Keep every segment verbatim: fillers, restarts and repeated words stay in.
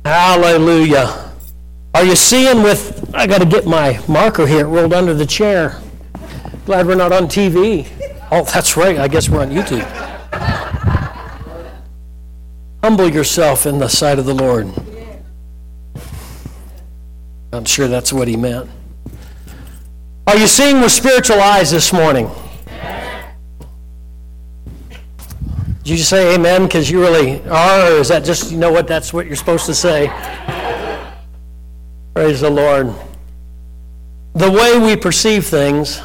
Hallelujah. Are you seeing with, I got to get my marker here, it rolled under the chair. Glad we're not on T V. Oh, that's right, I guess we're on YouTube. Humble yourself in the sight of the Lord. I'm sure that's what he meant. Are you seeing with spiritual eyes this morning? Did you say amen because you really are, or is that just, you know what, that's what you're supposed to say? Praise the Lord. The way we perceive things,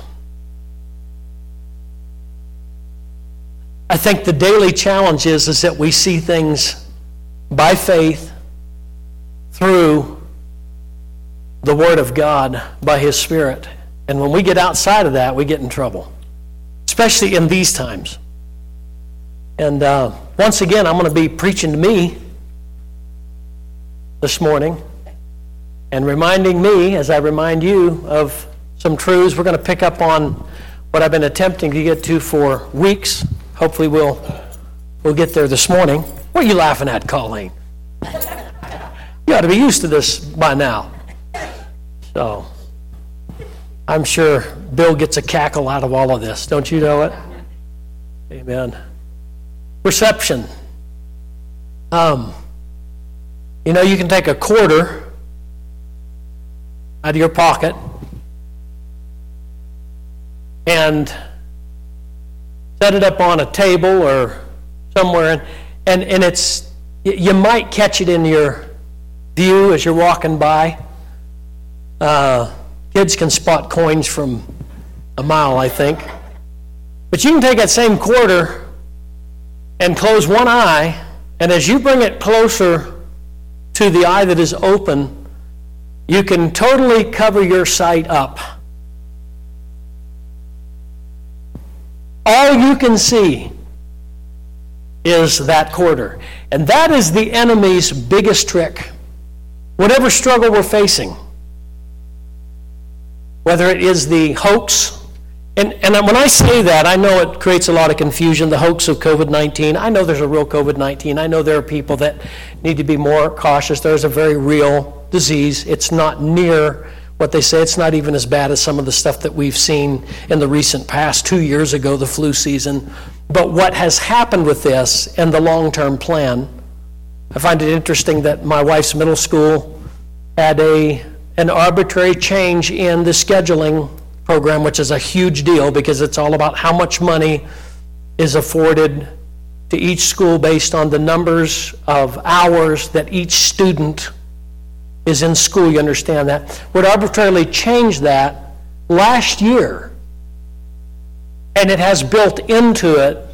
I think the daily challenge is, is that we see things by faith through the Word of God, by His Spirit. And when we get outside of that, we get in trouble, especially in these times. And uh, once again, I'm going to be preaching to me this morning and reminding me, as I remind you, of some truths. We're going to pick up on what I've been attempting to get to for weeks. Hopefully we'll we'll get there this morning. What are you laughing at, Colleen? You ought to be used to this by now. So, I'm sure Bill gets a cackle out of all of this. Don't you know it? Amen. Perception. Um, you know, you can take a quarter out of your pocket and set it up on a table or somewhere, and, and, and it's, you might catch it in your view as you're walking by. Uh, kids can spot coins from a mile, I think. But you can take that same quarter and close one eye, and as you bring it closer to the eye that is open, you can totally cover your sight up. All you can see is that quarter. And that is the enemy's biggest trick. Whatever struggle we're facing, whether it is the hoax, and, and when I say that, I know it creates a lot of confusion, the hoax of covid nineteen. I know there's a real covid nineteen. I know there are people that need to be more cautious. There's a very real disease. It's not near what they say. It's not even as bad as some of the stuff that we've seen in the recent past, two years ago, the flu season. But what has happened with this and the long-term plan, I find it interesting that my wife's middle school had a an arbitrary change in the scheduling program, which is a huge deal because it's all about how much money is afforded to each school based on the numbers of hours that each student is in school. You understand that? Would arbitrarily change that last year, and it has built into it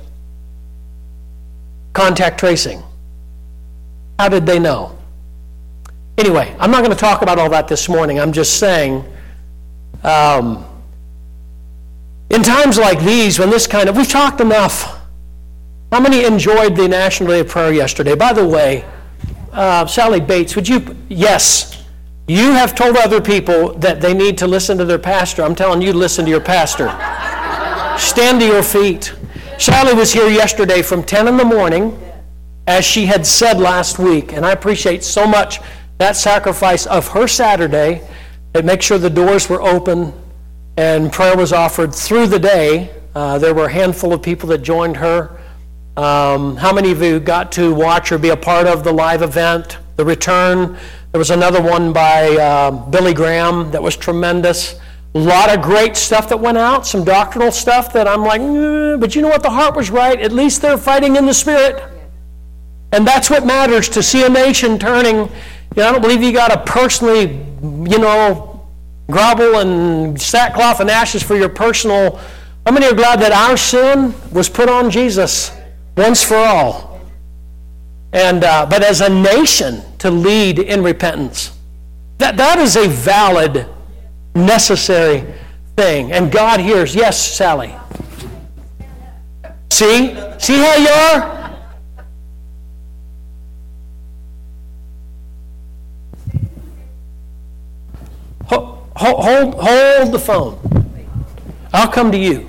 contact tracing. How did they know? Anyway, I'm not going to talk about all that this morning. I'm just saying, um, in times like these, when this kind of, we've talked enough. How many enjoyed the National Day of Prayer yesterday? By the way, uh, Sally Bates, would you, yes, you have told other people that they need to listen to their pastor. I'm telling you to listen to your pastor. Stand to your feet. Sally was here yesterday from ten in the morning, as she had said last week, and I appreciate so much that sacrifice of her Saturday, that make sure the doors were open and prayer was offered through the day. Uh, there were a handful of people that joined her. Um, how many of you got to watch or be a part of the live event, the return? There was another one by uh, Billy Graham that was tremendous. A lot of great stuff that went out, some doctrinal stuff that I'm like, mm, but you know what, the heart was right. At least they're fighting in the Spirit. And that's what matters, to see a nation turning. You know, I don't believe you got to personally, you know, grovel and sackcloth and ashes for your personal. How many are glad that our sin was put on Jesus once for all? And uh, but as a nation to lead in repentance, that that is a valid, necessary thing. And God hears. Yes, Sally. See, see how you are. Hold, hold, hold the phone. I'll come to you.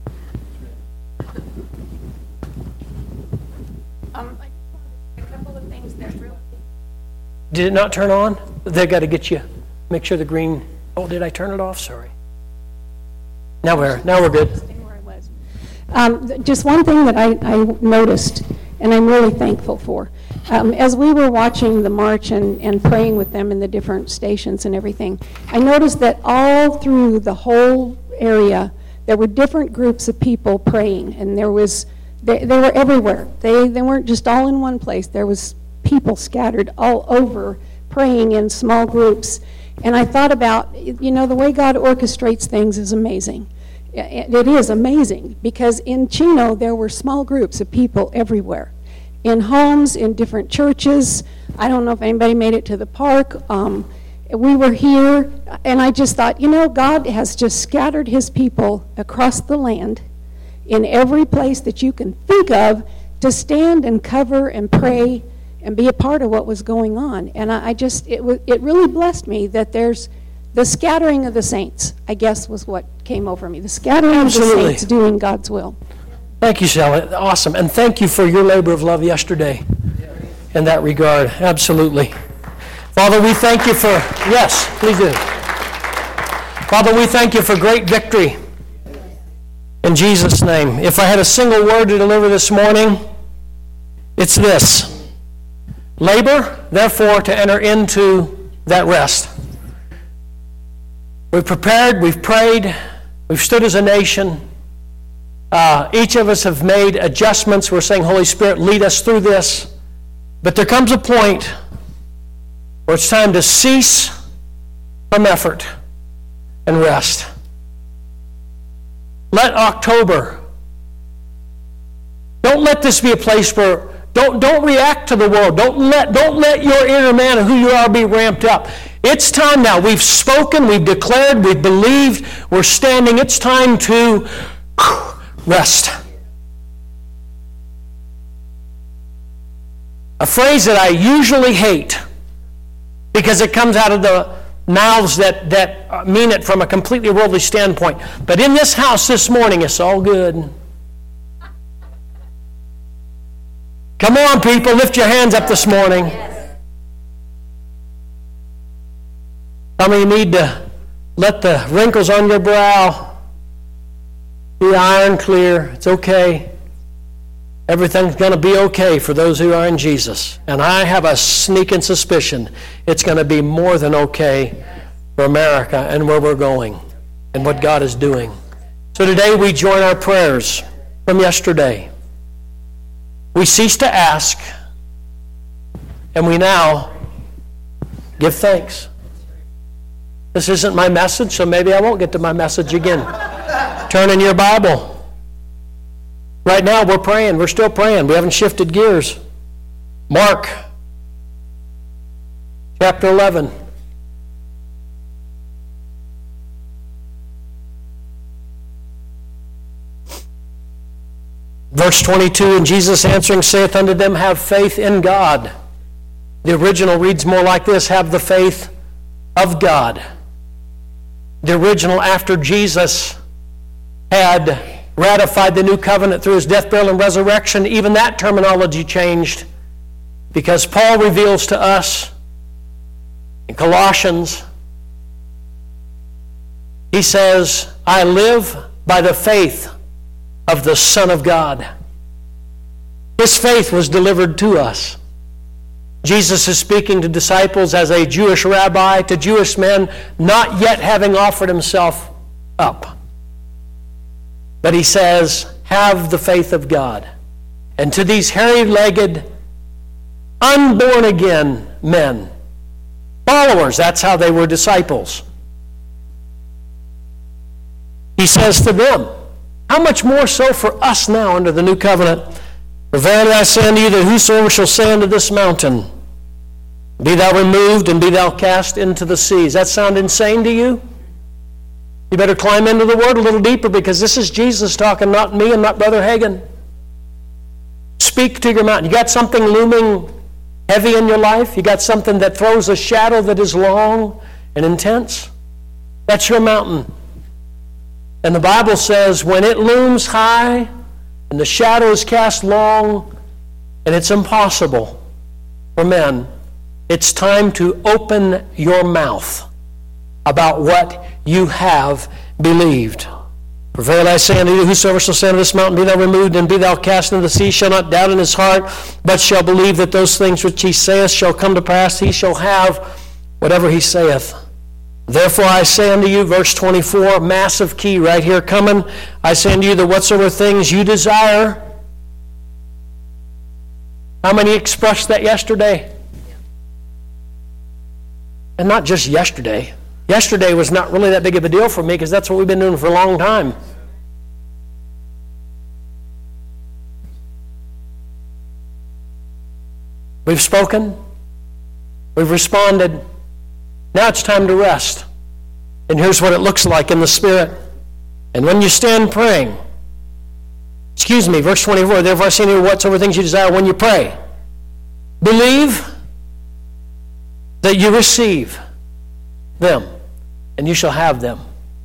Um, a couple of things. Did it not turn on? They got to get you, make sure the green, oh, did I turn it off? Sorry. Now we're, now we're good. Um, just one thing that I, I noticed, and I'm really thankful for. Um, as we were watching the march and, and praying with them in the different stations and everything, I noticed that all through the whole area, there were different groups of people praying, and there was, they, they were everywhere. They, they weren't just all in one place. There was people scattered all over praying in small groups. And I thought about, you know, the way God orchestrates things is amazing. It is amazing, because in Chino there were small groups of people everywhere, in homes, in different churches. I don't know if anybody made it to the park. Um, we were here, and I just thought, you know, God has just scattered his people across the land in every place that you can think of to stand and cover and pray and be a part of what was going on. And I, I just, it, w- it really blessed me that there's the scattering of the saints, I guess, was what came over me. The scattering Absolutely. of the saints doing God's will. Thank you, Sally. Awesome. And thank you for your labor of love yesterday in that regard. Absolutely. Father, we thank you for, yes, please do. Father, we thank you for great victory in Jesus' name. If I had a single word to deliver this morning, it's this. Labor, therefore, to enter into that rest. We've prepared, we've prayed, we've stood as a nation. Uh, each of us have made adjustments. We're saying, Holy Spirit, lead us through this. But there comes a point where it's time to cease from effort and rest. Let October, don't let this be a place where, don't, don't react to the world. Don't let, don't let your inner man and who you are be ramped up. It's time now. We've spoken, we've declared, we've believed, we're standing. It's time to rest. A phrase that I usually hate because it comes out of the mouths that, that mean it from a completely worldly standpoint. But in this house this morning, it's all good. Come on, people, lift your hands up this morning. Some of you need to let the wrinkles on your brow be iron clear. It's okay. Everything's going to be okay for those who are in Jesus. And I have a sneaking suspicion it's going to be more than okay for America and where we're going and what God is doing. So today we join our prayers from yesterday. We cease to ask, and we now give thanks. This isn't my message, so maybe I won't get to my message again. Turn in your Bible. Right now we're praying. We're still praying. We haven't shifted gears. Mark chapter eleven. Verse twenty-two, and Jesus answering saith unto them, have faith in God. The original reads more like this, have the faith of God. The original, after Jesus had ratified the new covenant through his death, burial, and resurrection, even that terminology changed, because Paul reveals to us in Colossians, he says, I live by the faith of the Son of God. His faith was delivered to us. Jesus is speaking to disciples as a Jewish rabbi, to Jewish men, not yet having offered himself up. But he says, have the faith of God. And to these hairy-legged, unborn-again men, followers, that's how they were disciples, he says to them, how much more so for us now under the new covenant? For verily I say unto you that whosoever shall say unto this mountain, be thou removed and be thou cast into the sea. Does that sound insane to you? You better climb into the Word a little deeper, because this is Jesus talking, not me and not Brother Hagin. Speak to your mountain. You got something looming heavy in your life? You got something that throws a shadow that is long and intense? That's your mountain. And the Bible says when it looms high and the shadow is cast long and it's impossible, for men, it's time to open your mouth about what you have believed. For verily I say unto you, whosoever shall say unto this mountain, be thou removed, and be thou cast into the sea, shall not doubt in his heart, but shall believe that those things which he saith shall come to pass, he shall have whatever he saith. Therefore I say unto you, verse twenty-four, massive key right here coming, I say unto you that whatsoever things you desire. How many expressed that yesterday? And not just yesterday. Yesterday was not really that big of a deal for me because that's what we've been doing for a long time. We've spoken. We've responded. Now it's time to rest. And here's what it looks like in the Spirit. And when you stand praying, excuse me, verse twenty-four, therefore I say unto you, whatsoever things you desire when you pray, believe that you receive them, and you shall have them.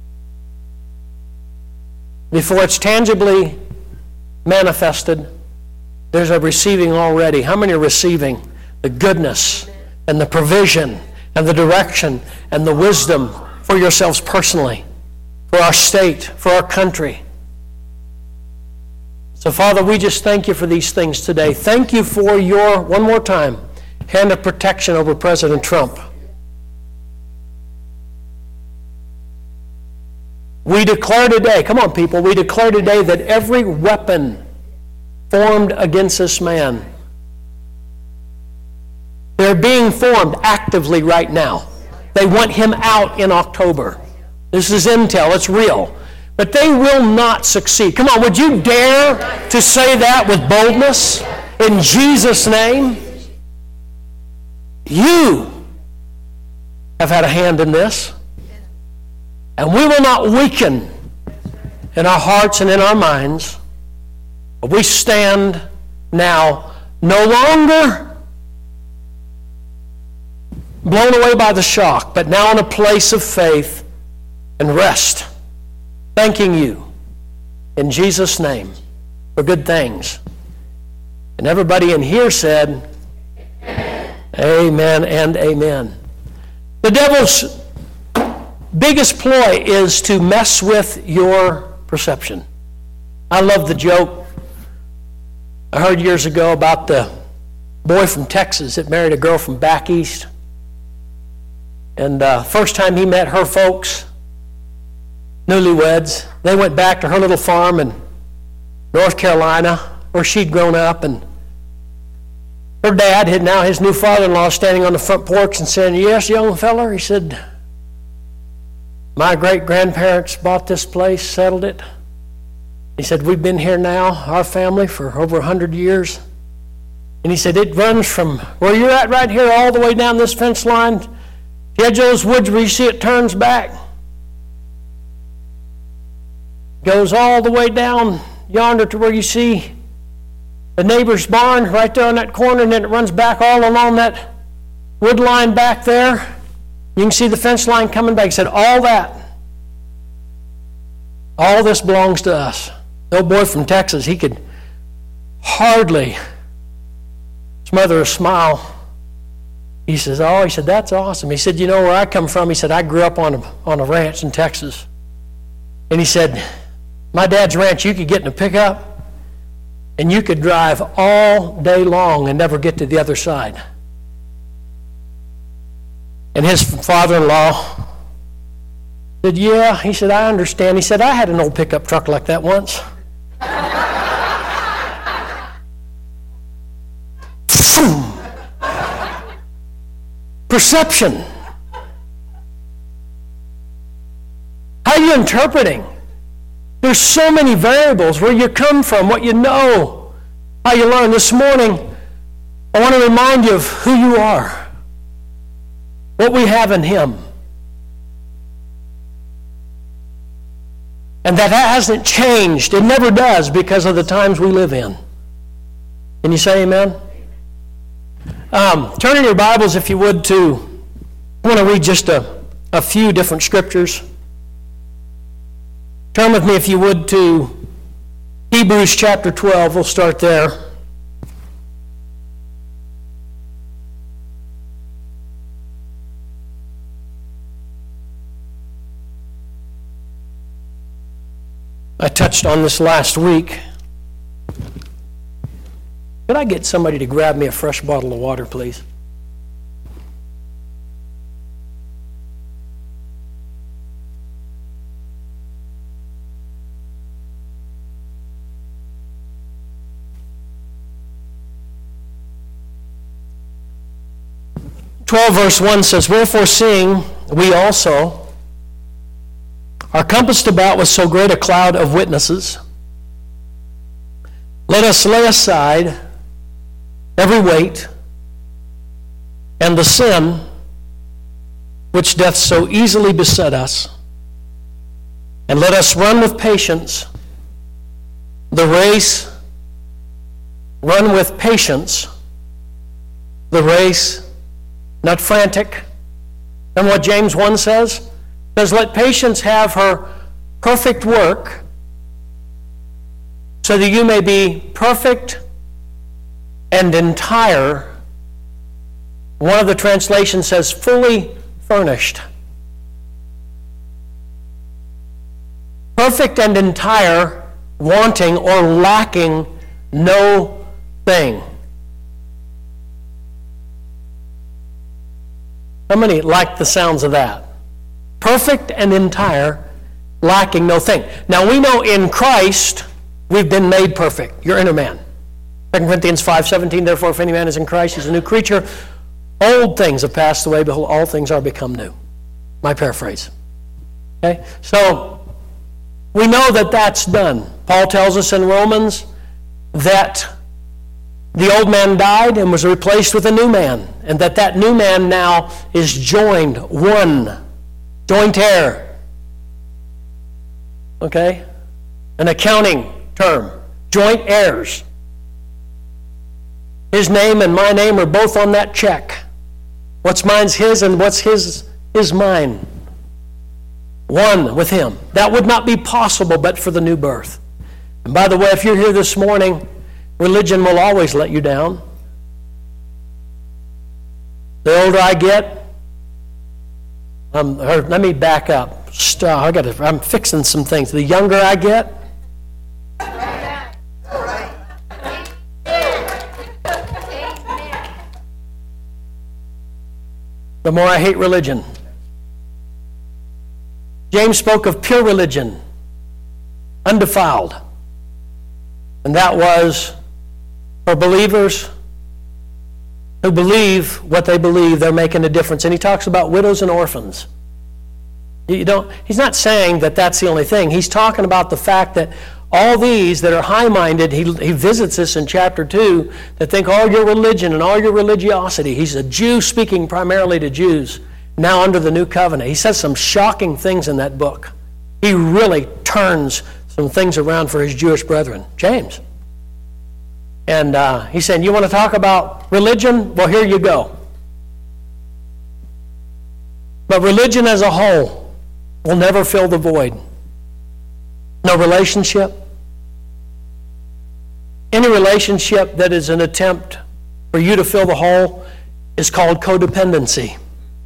Before it's tangibly manifested, there's a receiving already. How many are receiving the goodness and the provision and the direction and the wisdom for yourselves personally, for our state, for our country? So, Father, we just thank you for these things today. Thank you for your, one more time, hand of protection over President Trump. We declare today, come on people, we declare today that every weapon formed against this man, they're being formed actively right now. They want him out in October. This is intel, it's real. But they will not succeed. Come on, would you dare to say that with boldness in Jesus' name? You have had a hand in this. And we will not weaken in our hearts and in our minds. But we stand now no longer blown away by the shock, but now in a place of faith and rest, thanking you in Jesus' name for good things. And everybody in here said, amen and amen. The devil's biggest ploy is to mess with your perception. I love the joke I heard years ago about the boy from Texas that married a girl from back east. And uh, first time he met her folks, newlyweds, they went back to her little farm in North Carolina where she'd grown up, and her dad had now his new father-in-law standing on the front porch and saying, yes, young feller, he said, my great-grandparents bought this place, settled it. He said, we've been here now, our family, for over one hundred years. And he said, it runs from where you're at right here all the way down this fence line. The edge of those woods where you see it turns back. Goes all the way down yonder to where you see the neighbor's barn right there on that corner, and then it runs back all along that wood line back there. You can see the fence line coming back. He said, all that, all this belongs to us. The old boy from Texas, he could hardly smother a smile. He says, oh, he said, that's awesome. He said, you know where I come from? He said, I grew up on a, on a ranch in Texas. And he said, my dad's ranch, you could get in a pickup and you could drive all day long and never get to the other side. And his father-in-law said, yeah. He said, I understand. He said, I had an old pickup truck like that once. Perception. How are you interpreting? There's so many variables, where you come from, what you know, how you learn. This morning, I want to remind you of who you are, what we have in Him. And that hasn't changed. It never does because of the times we live in. Can you say amen? Um, turn in your Bibles, if you would, to, I want to read just a, a few different scriptures. Turn with me, if you would, to Hebrews chapter twelve. We'll start there. touched on this last week. Could I get somebody to grab me a fresh bottle of water, please? twelve verse one says, "Wherefore seeing we also are compassed about with so great a cloud of witnesses, let us lay aside every weight and the sin which doth so easily beset us, and let us run with patience the race, run with patience the race, not frantic." And what James one says? Says, "Let patience have her perfect work, so that you may be perfect and entire." One of the translations says, "fully furnished." Perfect and entire, wanting or lacking no thing. How many like the sounds of that? Perfect and entire, lacking no thing. Now we know in Christ we've been made perfect. Your inner man. Second Corinthians five seventeen, "Therefore if any man is in Christ, he's a new creature. Old things have passed away, behold, all things are become new." My paraphrase. Okay? So we know that that's done. Paul tells us in Romans that the old man died and was replaced with a new man, and that that new man now is joined, one, joint heir. Okay? An accounting term. Joint heirs. His name and my name are both on that check. What's mine's his, and what's his is mine. One with him. That would not be possible but for the new birth. And by the way, if you're here this morning, religion will always let you down. The older I get, um, or let me back up. Stop. I got to, I'm fixing some things. The younger I get, the more I hate religion. James spoke of pure religion, undefiled. And that was for believers who believe what they believe, they're making a difference. And he talks about widows and orphans. You don't, he's not saying that that's the only thing. He's talking about the fact that all these that are high-minded, he, he visits this in chapter two, that think all your religion and all your religiosity. He's a Jew speaking primarily to Jews, now under the new covenant. He says some shocking things in that book. He really turns some things around for his Jewish brethren. James. And uh, he's saying, you want to talk about religion? Well, here you go. But religion as a whole will never fill the void. No relationship. Any relationship that is an attempt for you to fill the hole is called codependency.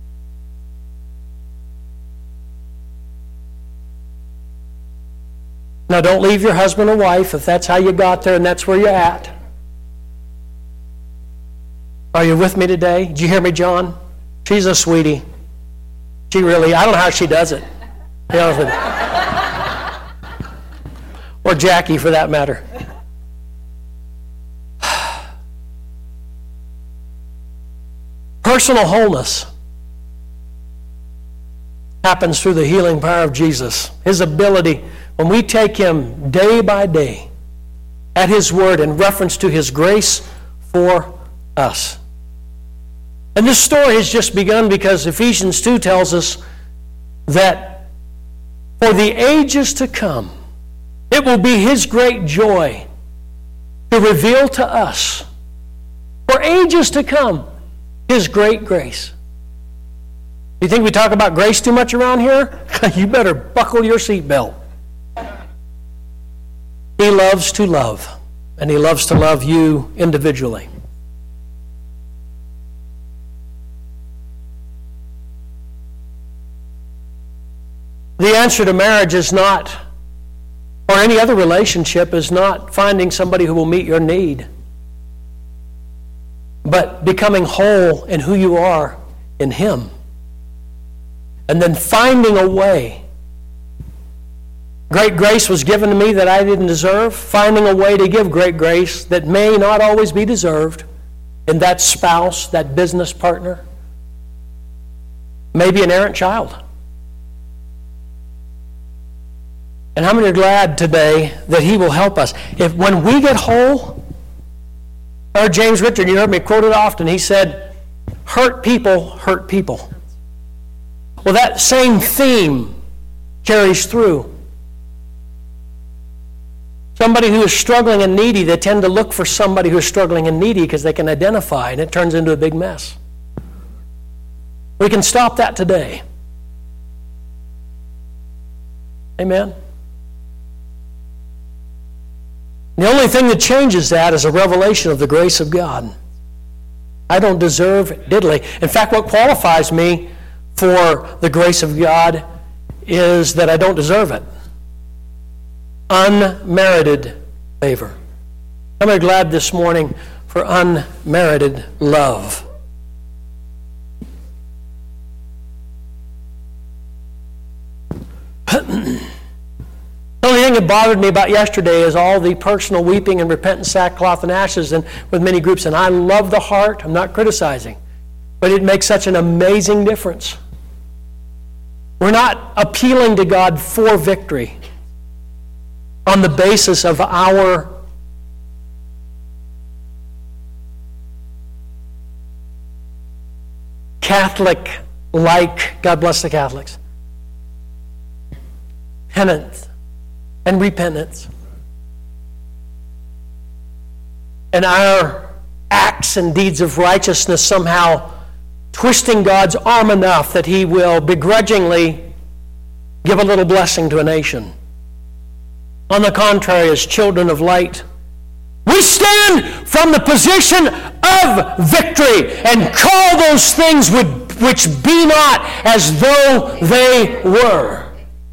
Now, don't leave your husband or wife if that's how you got there and that's where you're at. Are you with me today? Did you hear me, John? She's a sweetie. She really, I don't know how she does it. To be honest with you. Or Jackie, for that matter. Personal wholeness happens through the healing power of Jesus. His ability, when we take him day by day at his word in reference to his grace for us. And this story has just begun because Ephesians two tells us that for the ages to come, it will be his great joy to reveal to us, for ages to come, his great grace. You think we talk about grace too much around here? You better buckle your seatbelt. He loves to love, and he loves to love you individually. The answer to marriage is not or any other relationship is not finding somebody who will meet your need, but becoming whole in who you are in Him. And then finding a way. Great grace was given to me that I didn't deserve. Finding a way to give great grace that may not always be deserved in that spouse, that business partner, maybe an errant child. And how many are glad today that He will help us? If when we get whole, or James Richard, you heard me quote it often, he said, hurt people hurt people. Well, that same theme carries through. Somebody who is struggling and needy, they tend to look for somebody who is struggling and needy because they can identify, and it turns into a big mess. We can stop that today. Amen? The only thing that changes that is a revelation of the grace of God. I don't deserve diddly. In fact, what qualifies me for the grace of God is that I don't deserve it. Unmerited favor. I'm very glad this morning for unmerited love. The only thing that bothered me about yesterday is all the personal weeping and repentance, sackcloth and ashes, and with many groups. And I love the heart. I'm not criticizing. But it makes such an amazing difference. We're not appealing to God for victory on the basis of our Catholic-like, God bless the Catholics, penance and repentance. And our acts and deeds of righteousness somehow twisting God's arm enough that He will begrudgingly give a little blessing to a nation. On the contrary, as children of light, we stand from the position of victory and call those things which be not as though they were.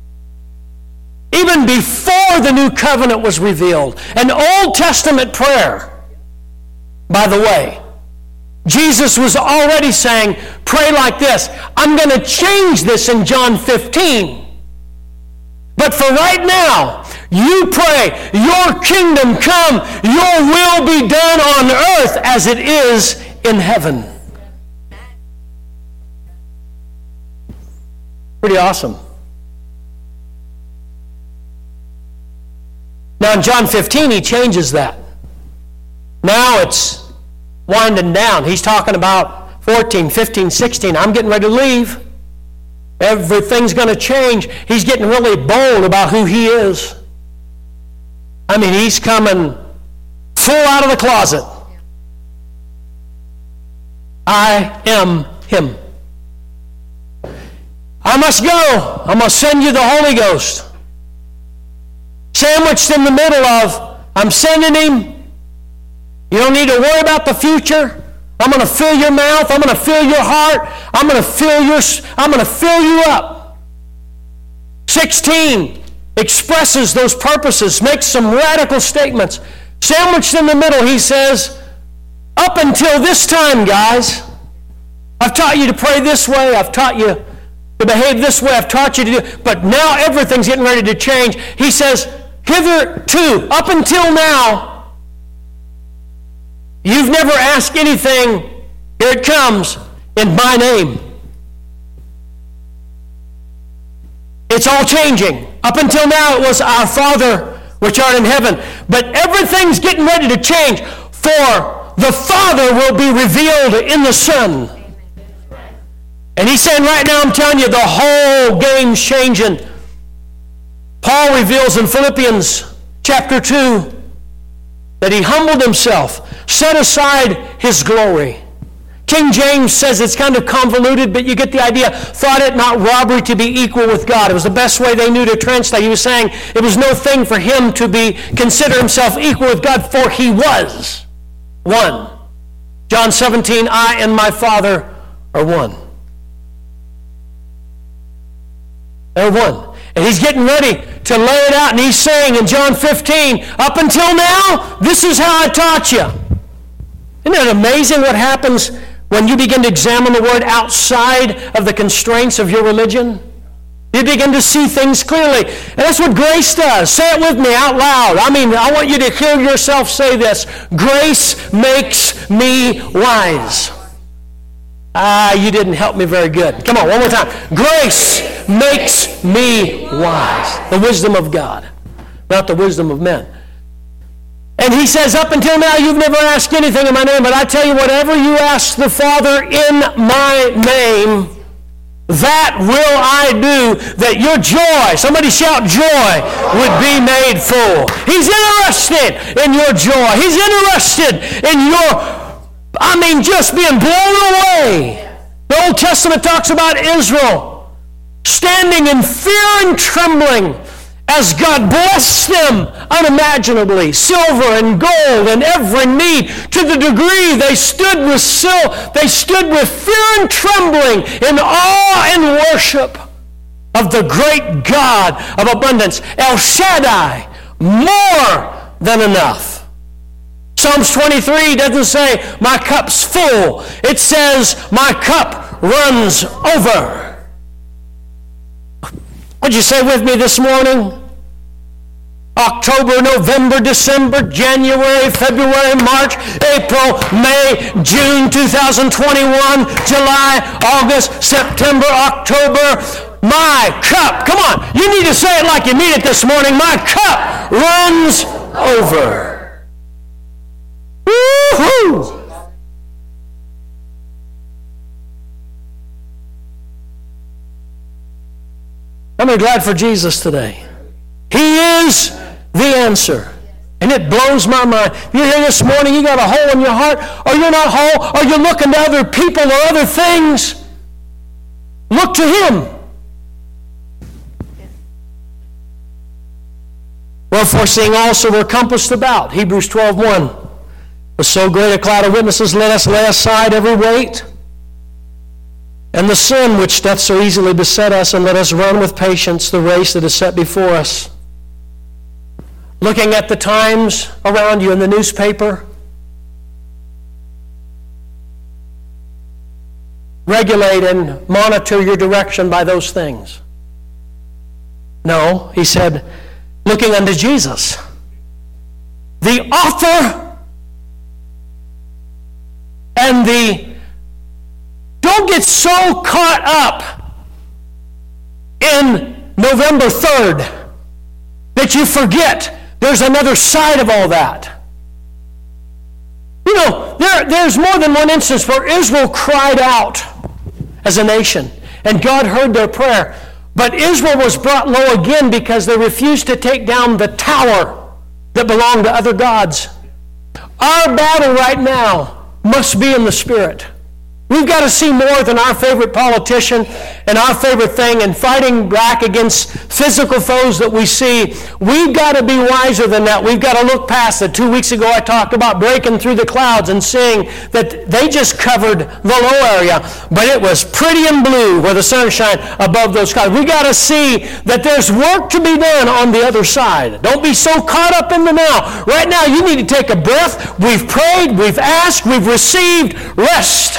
Even before the new covenant was revealed, an Old Testament prayer, by the way, Jesus was already saying, pray like this. I'm going to change this in John fifteen. But for right now, you pray, your kingdom come, your will be done on earth as it is in heaven. Pretty awesome. Now in John fifteen, he changes that. Now it's winding down. He's talking about fourteen, fifteen, sixteen. I'm getting ready to leave. Everything's going to change. He's getting really bold about who he is. I mean, he's coming full out of the closet. I am him. I must go. I'm going to send you the Holy Ghost. Sandwiched in the middle of, I'm sending him. You don't need to worry about the future. I'm going to fill your mouth. I'm going to fill your heart. I'm going to fill your. I'm going to fill you up. sixteen expresses those purposes, makes some radical statements. Sandwiched in the middle, he says, up until this time, guys, I've taught you to pray this way. I've taught you to behave this way. I've taught you to do, but now everything's getting ready to change. He says, hitherto, up until now, you've never asked anything, here it comes, in my name. It's all changing. Up until now it was our Father which art in heaven. But everything's getting ready to change. For the Father will be revealed in the Son. And he's saying right now, I'm telling you, the whole game's changing. Paul reveals in Philippians chapter two that he humbled himself, set aside his glory. King James says it's kind of convoluted, but you get the idea. Thought it not robbery to be equal with God. It was the best way they knew to translate. He was saying it was no thing for him to be consider himself equal with God, for he was one. John seventeen, I and my Father are one. They're one. And he's getting ready to lay it out. And he's saying in John fifteen, up until now, this is how I taught you. Isn't it amazing what happens when you begin to examine the Word outside of the constraints of your religion? You begin to see things clearly. And that's what grace does. Say it with me out loud. I mean, I want you to hear yourself say this. Grace makes me wise. Ah, you didn't help me very good. Come on, one more time. Grace makes me wise. The wisdom of God, not the wisdom of men. And he says, up until now, you've never asked anything in my name, but I tell you, whatever you ask the Father in my name, that will I do, that your joy, somebody shout joy, would be made full. He's interested in your joy. He's interested in your, I mean, just being blown away. The Old Testament talks about Israel standing in fear and trembling as God blessed them unimaginably, silver and gold and every need, to the degree they stood with sil- they stood with fear and trembling in awe and worship of the great God of abundance, El Shaddai, more than enough. Psalms twenty-three doesn't say, my cup's full. It says, my cup runs over. Would you say with me this morning? October, November, December, January, February, March, April, May, June two thousand twenty-one, July, August, September, October. My cup, come on, you need to say it like you mean it this morning. My cup runs over. Woo-hoo! I'm glad for Jesus today. He is the answer. And it blows my mind. You're here this morning, you got a hole in your heart, or you're not whole, or you're looking to other people or other things. Look to Him. Wherefore, seeing also we're compassed about. Hebrews twelve one. With so great a cloud of witnesses, let us lay aside every weight and the sin which doth so easily beset us, and let us run with patience the race that is set before us. Looking at the times around you in the newspaper, regulate and monitor your direction by those things. No, he said, looking unto Jesus, the author and the... Don't get so caught up in November third that you forget there's another side of all that. You know, there, there's more than one instance where Israel cried out as a nation, and God heard their prayer. But Israel was brought low again because they refused to take down the tower that belonged to other gods. Our battle right now must be in the Spirit. We've got to see more than our favorite politician and our favorite thing and fighting back against physical foes that we see. We've got to be wiser than that. We've got to look past it. Two weeks ago I talked about breaking through the clouds and seeing that they just covered the low area, but it was pretty and blue where the sunshine above those clouds. We've got to see that there's work to be done on the other side. Don't be so caught up in the now. Right now you need to take a breath. We've prayed, we've asked, we've received rest.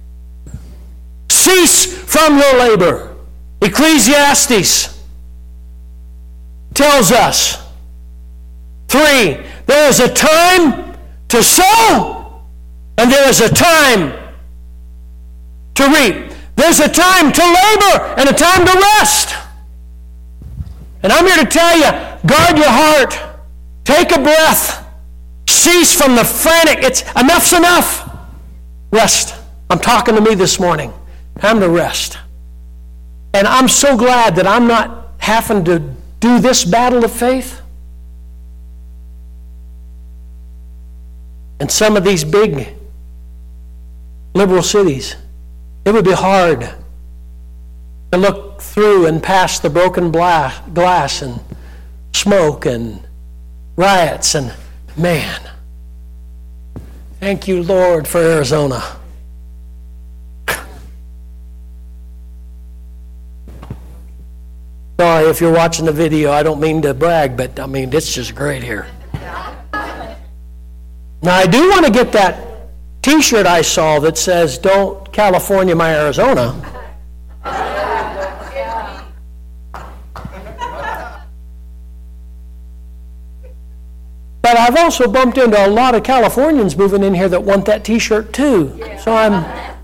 Cease from your labor. Ecclesiastes tells us, three, there is a time to sow, and there is a time to reap. There's a time to labor and a time to rest. And I'm here to tell you, guard your heart. Take a breath. Cease from the frantic. It's enough's enough. Rest. I'm talking to me this morning. Time to rest. And I'm so glad that I'm not having to do this battle of faith. In some of these big liberal cities, it would be hard to look through and past the broken bla- glass and smoke and riots and, man, thank you, Lord, for Arizona. So sorry if you're watching the video. I don't mean to brag, but I mean, it's just great here. Now, I do want to get that T-shirt I saw that says, "Don't California my Arizona." But I've also bumped into a lot of Californians moving in here that want that T-shirt too. So I'm...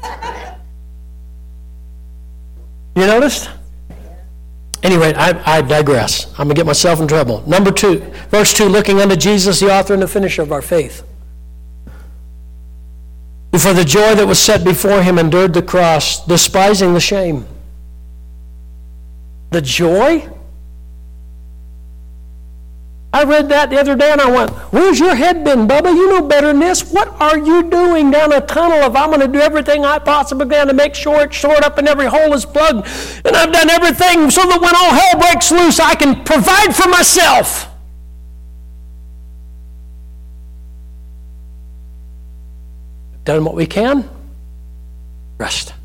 You noticed? Anyway, I, I digress. I'm going to get myself in trouble. Number two, verse two, looking unto Jesus, the author and the finisher of our faith, who for the joy that was set before him endured the cross, despising the shame. The joy? I read that the other day and I went, where's your head been, Bubba? You know better than this. What are you doing down a tunnel if I'm going to do everything I possibly can to make sure it's shored up and every hole is plugged? And I've done everything so that when all hell breaks loose, I can provide for myself. Done what we can. Rest.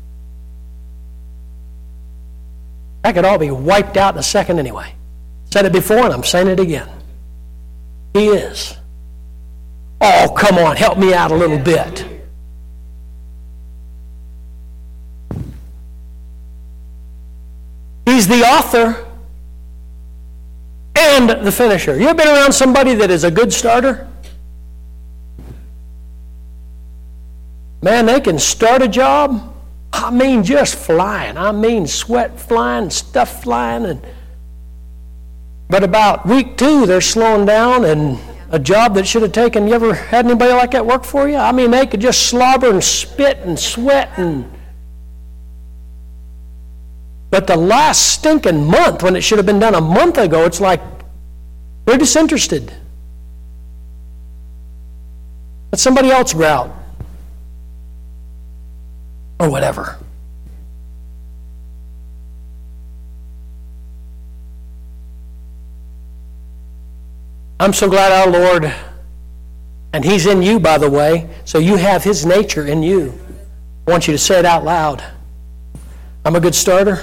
That could all be wiped out in a second anyway. Said it before and I'm saying it again. He is. Oh, come on, help me out a little bit. He's the author and the finisher. You ever been around somebody that is a good starter? Man, they can start a job. I mean, just flying. I mean, sweat flying, stuff flying, and but about week two, they're slowing down, and a job that should have taken, you ever had anybody like that work for you? I mean, they could just slobber and spit and sweat. and. But the last stinking month, when it should have been done a month ago, it's like they're disinterested. Let somebody else grout. Or whatever. I'm so glad our Lord, and He's in you, by the way, so you have His nature in you. I want you to say it out loud. I'm a good starter,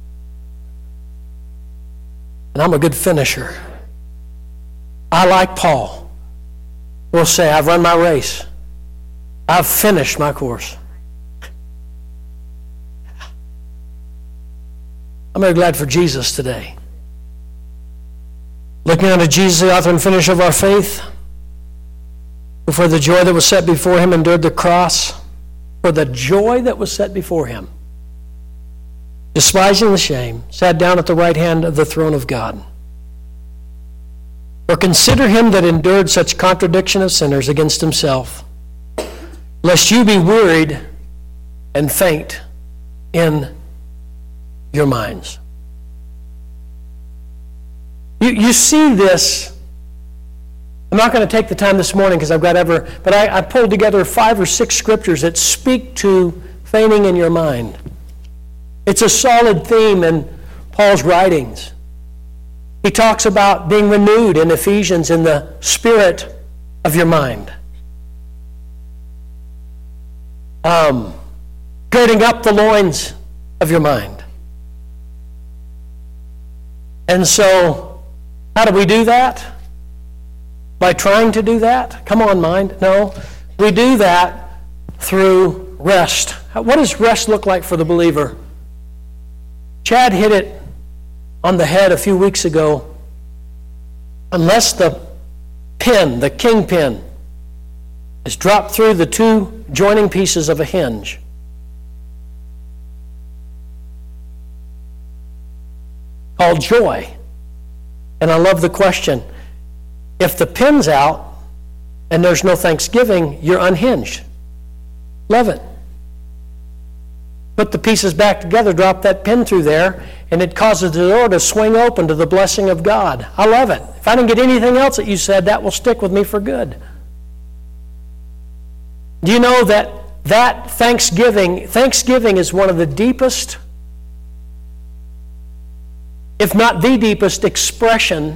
and I'm a good finisher. I, like Paul, will say, I've run my race. I've finished my course. I'm very glad for Jesus today. Looking unto Jesus, the author and finisher of our faith, who for the joy that was set before him endured the cross, for the joy that was set before him, despising the shame, sat down at the right hand of the throne of God. For consider him that endured such contradiction of sinners against himself, lest you be wearied and faint in your minds. You, you see this. I'm not going to take the time this morning because I've got ever, but I, I pulled together five or six scriptures that speak to fainting in your mind. It's a solid theme in Paul's writings. He talks about being renewed in Ephesians in the spirit of your mind. Um, girding up the loins of your mind. And so, how do we do that? By trying to do that? Come on, mind. No. We do that through rest. What does rest look like for the believer? Chad hit it on the head a few weeks ago. Unless the pin, the king pin, is dropped through the two joining pieces of a hinge, called joy. And I love the question. If the pin's out and there's no thanksgiving, you're unhinged. Love it. Put the pieces back together, drop that pin through there, and it causes the door to swing open to the blessing of God. I love it. If I didn't get anything else that you said, that will stick with me for good. Do you know that that Thanksgiving, Thanksgiving is one of the deepest, if not the deepest expression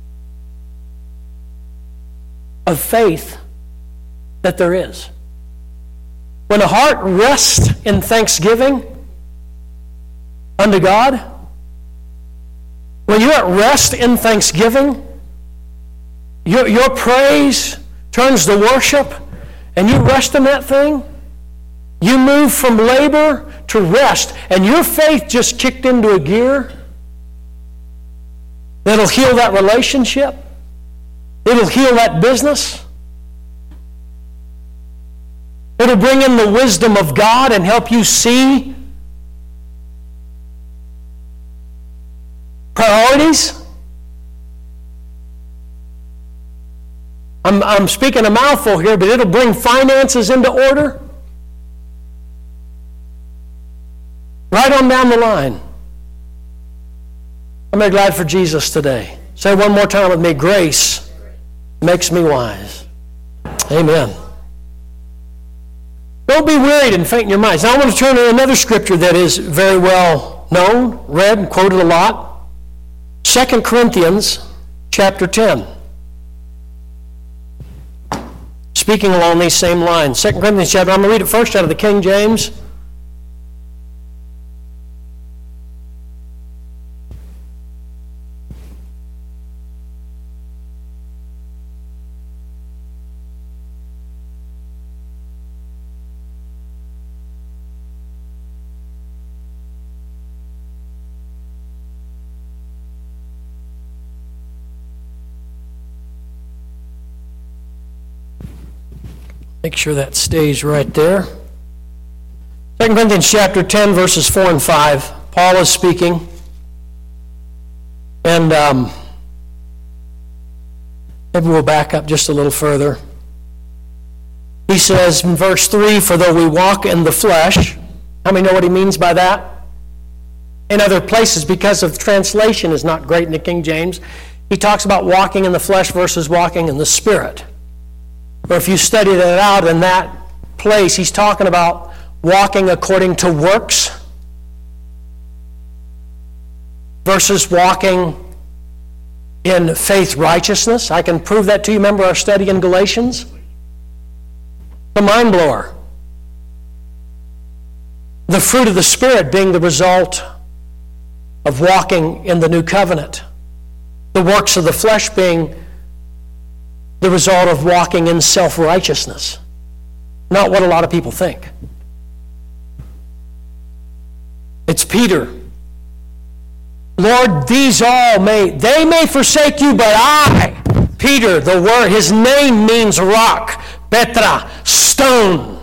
of faith that there is. When a heart rests in thanksgiving unto God, when you're at rest in thanksgiving, your, your praise turns to worship, and you rest in that thing, you move from labor to rest, and your faith just kicked into a gear that'll heal that relationship. It'll heal that business. It'll bring in the wisdom of God and help you see priorities. I'm, I'm speaking a mouthful here, but it'll bring finances into order. Right on down the line. I'm very glad for Jesus today. Say one more time with me, grace makes me wise. Amen. Don't be wearied and faint in your minds. Now I want to turn to another scripture that is very well known, read, and quoted a lot. Second Corinthians chapter ten. Speaking along these same lines. Second Corinthians chapter, I'm going to read it first out of the King James. Make sure that stays right there. Second Corinthians chapter ten, verses four and five. Paul is speaking. And um, maybe we'll back up just a little further. He says in verse three, for though we walk in the flesh, how many know what he means by that? In other places, because of translation is not great in the King James, he talks about walking in the flesh versus walking in the Spirit. Or if you study that out in that place, he's talking about walking according to works versus walking in faith righteousness. I can prove that to you. Remember our study in Galatians? The mind blower. The fruit of the Spirit being the result of walking in the new covenant. The works of the flesh being the result of walking in self-righteousness. Not what a lot of people think. It's Peter. Lord, these all may, they may forsake you, but I, Peter, the word, his name means rock, Petra, stone.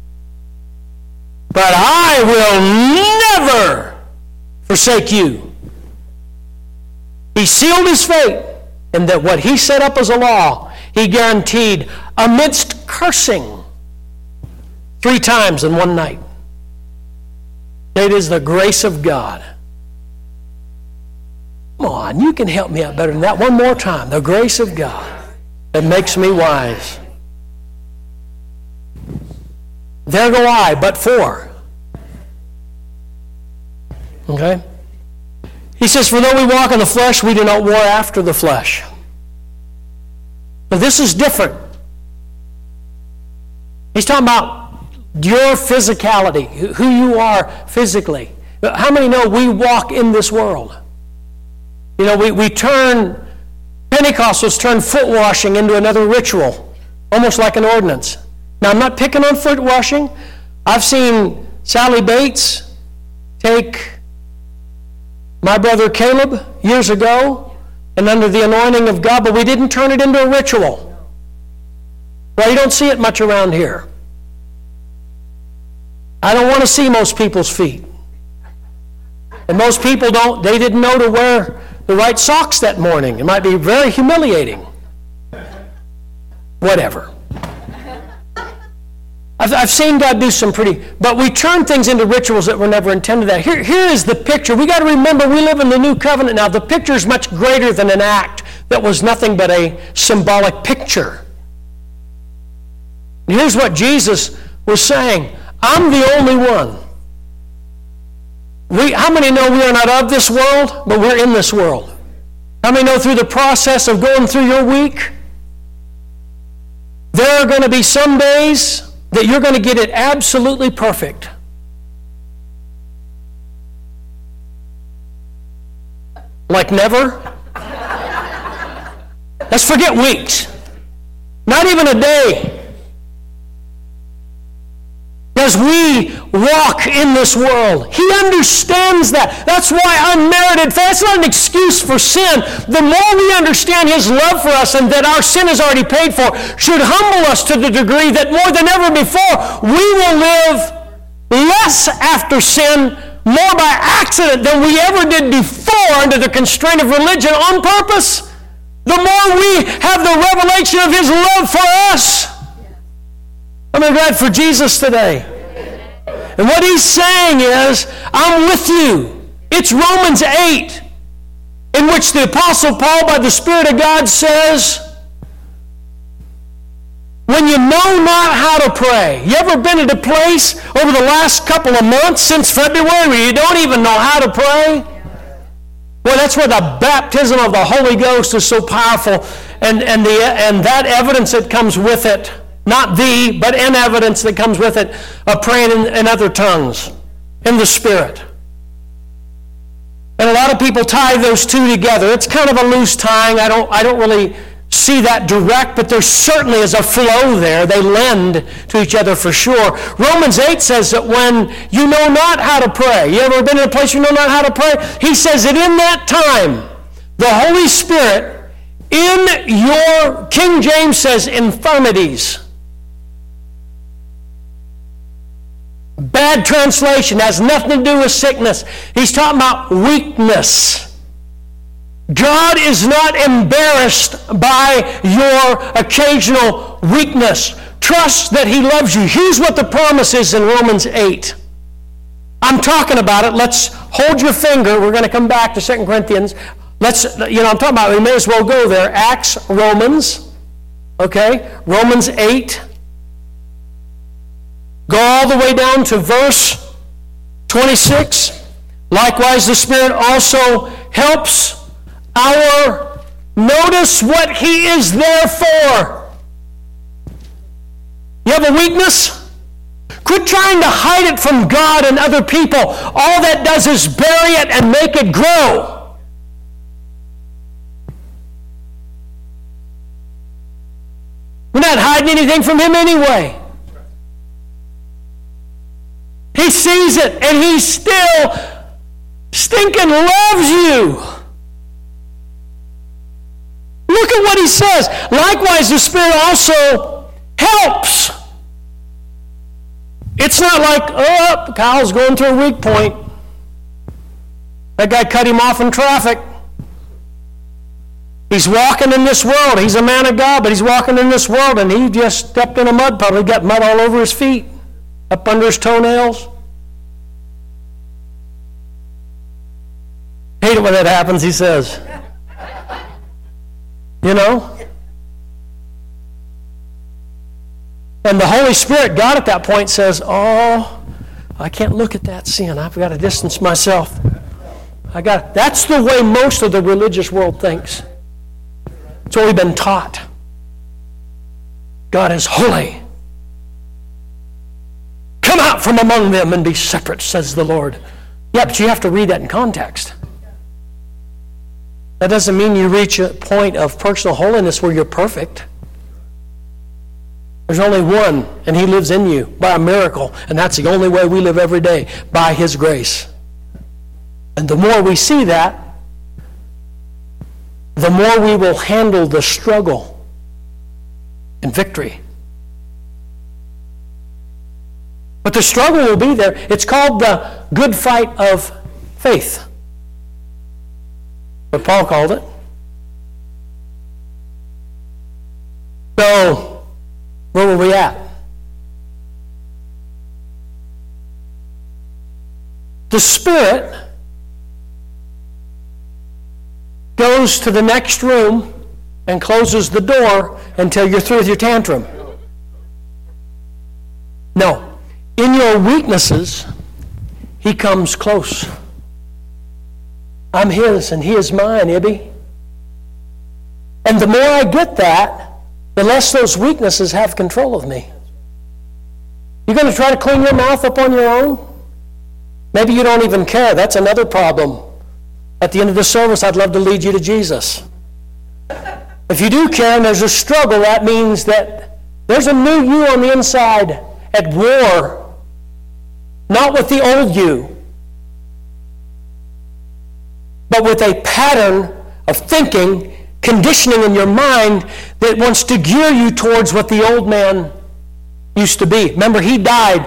But I will never forsake you. He sealed his fate in that what he set up as a law, he guaranteed amidst cursing three times in one night. It is the grace of God. Come on, you can help me out better than that. One more time. The grace of God that makes me wise. There go I, but for. Okay? He says, for though we walk in the flesh, we do not war after the flesh. But this is different. He's talking about your physicality, who you are physically. How many know we walk in this world? You know, we, we turn, Pentecostals turn foot washing into another ritual, almost like an ordinance. Now, I'm not picking on foot washing. I've seen Sally Bates take my brother Caleb years ago, and under the anointing of God, but we didn't turn it into a ritual. Well, you don't see it much around here. I don't want to see most people's feet. And most people don't, they didn't know to wear the right socks that morning. It might be very humiliating. Whatever. I've, I've seen God do some pretty, but we turn things into rituals that were never intended that. Here, here is the picture. We got to remember we live in the new covenant now. The picture is much greater than an act that was nothing but a symbolic picture. And here's what Jesus was saying. I'm the only one. We, how many know we are not of this world, but we're in this world? How many know through the process of going through your week, there are going to be some days that you're going to get it absolutely perfect. Like never? Let's forget weeks. Not even a day. As we walk in this world, He understands that. That's why unmerited faith, that's not an excuse for sin. The more we understand His love for us and that our sin is already paid for, should humble us to the degree that more than ever before, we will live less after sin, more by accident than we ever did before under the constraint of religion on purpose. The more we have the revelation of His love for us. I'm glad for Jesus today. And what He's saying is, I'm with you. It's Romans eight, in which the Apostle Paul, by the Spirit of God, says, when you know not how to pray. You ever been at a place over the last couple of months, since February, where you don't even know how to pray? Well, that's where the baptism of the Holy Ghost is so powerful, and, and, the, and that evidence that comes with it. Not the, but an evidence that comes with it of praying in, in other tongues, in the Spirit. And a lot of people tie those two together. It's kind of a loose tying. I don't, I don't really see that direct, but there certainly is a flow there. They lend to each other for sure. Romans eight says that when you know not how to pray, you ever been in a place you know not how to pray? He says that in that time, the Holy Spirit, in your, King James says, infirmities. Bad translation, has nothing to do with sickness. He's talking about weakness. God is not embarrassed by your occasional weakness. Trust that He loves you. Here's what the promise is in Romans eight. I'm talking about it. Let's hold your finger. We're going to come back to Second Corinthians. Let's, you know, I'm talking about it. We may as well go there. Acts, Romans. Okay? Romans eight. Go all the way down to verse twenty-six. Likewise, the Spirit also helps our, notice what He is there for. You have a weakness? Quit trying to hide it from God and other people. All that does is bury it and make it grow. We're not hiding anything from Him anyway. He sees it, and He still stinking loves you. Look at what He says. Likewise, the Spirit also helps. It's not like, oh, Kyle's going through a weak point. That guy cut him off in traffic. He's walking in this world. He's a man of God, but he's walking in this world, and he just stepped in a mud puddle. He got mud all over his feet, up under his toenails. Hate it when that happens, he says. You know? And the Holy Spirit, God at that point says, oh, I can't look at that sin. I've got to distance myself. I got. That's the way most of the religious world thinks. It's what we've been taught. God is holy. Come out from among them and be separate, says the Lord. Yeah, but you have to read that in context. That doesn't mean you reach a point of personal holiness where you're perfect. There's only one, and He lives in you by a miracle, and that's the only way we live every day, by His grace. And the more we see that, the more we will handle the struggle in victory. But the struggle will be there. It's called the good fight of faith. What Paul called it. So, where were we at? The Spirit goes to the next room and closes the door until you're through with your tantrum. No. In your weaknesses, He comes close. I'm His and He is mine, Ibby. And the more I get that, the less those weaknesses have control of me. You're going to try to clean your mouth up on your own? Maybe you don't even care. That's another problem. At the end of the service, I'd love to lead you to Jesus. If you do care and there's a struggle, that means that there's a new you on the inside at war, not with the old you, but with a pattern of thinking, conditioning in your mind that wants to gear you towards what the old man used to be. Remember, he died.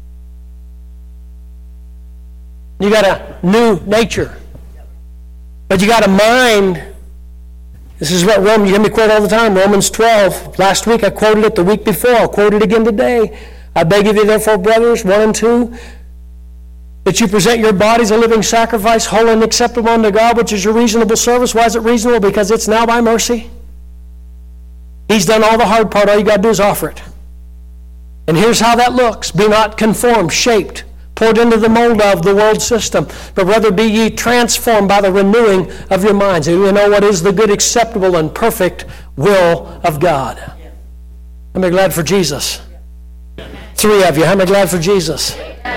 You got a new nature. But you got a mind. This is what Romans, you hear me quote all the time, Romans twelve. Last week I quoted it, the week before. I'll quote it again today. I beg of you, therefore, brothers, one and two, that you present your bodies a living sacrifice, holy and acceptable unto God, which is your reasonable service. Why is it reasonable? Because it's now by mercy. He's done all the hard part. All you got to do is offer it. And here's how that looks. Be not conformed, shaped, poured into the mold of the world system, but rather be ye transformed by the renewing of your minds. And you know what is the good, acceptable, and perfect will of God. How many glad for Jesus? Three of you. How many glad for Jesus?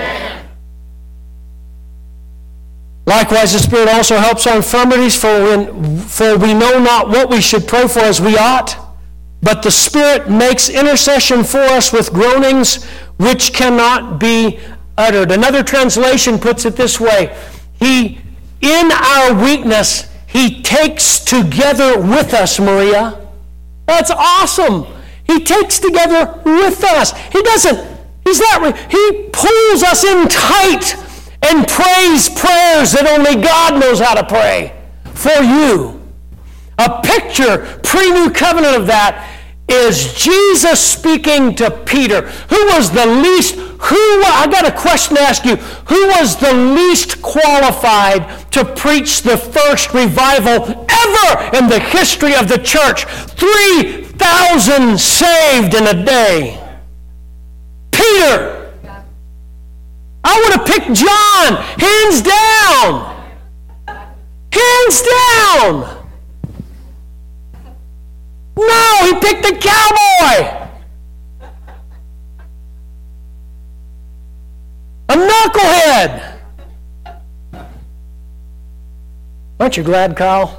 Likewise, the Spirit also helps our infirmities, for, when, for we know not what we should pray for as we ought, but the Spirit makes intercession for us with groanings which cannot be uttered. Another translation puts it this way: He, in our weakness, He takes together with us, Maria. That's awesome. He takes together with us. He doesn't, He's not, He pulls us in tight and prays prayers that only God knows how to pray for you. A picture, pre-new covenant of that, is Jesus speaking to Peter, who was the least, who, I got a question to ask you, who was the least qualified to preach the first revival ever in the history of the church? three thousand saved in a day. Peter. I would have picked John, hands down. Hands down. No, he picked the cowboy. A knucklehead. Aren't you glad, Kyle?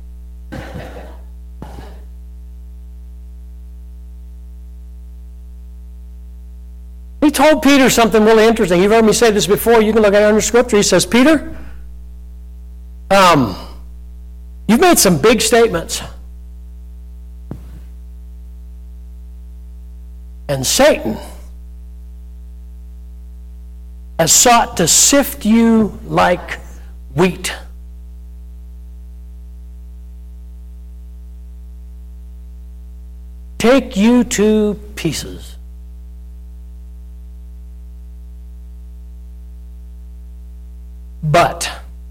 He told Peter something really interesting. You've heard me say this before. You can look at it under Scripture. He says, Peter, um, you've made some big statements. And Satan has sought to sift you like wheat. Take you to pieces. But,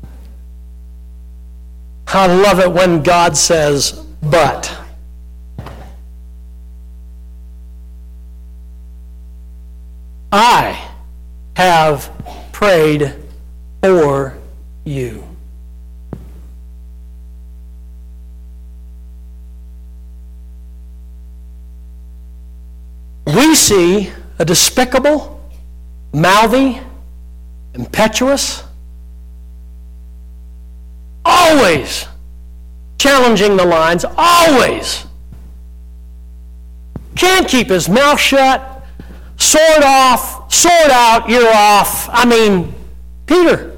I love it when God says, but. I have prayed for you. We see a despicable, mouthy, impetuous, always challenging the lines, always. Can't keep his mouth shut, sword off, sword out, ear off. I mean, Peter.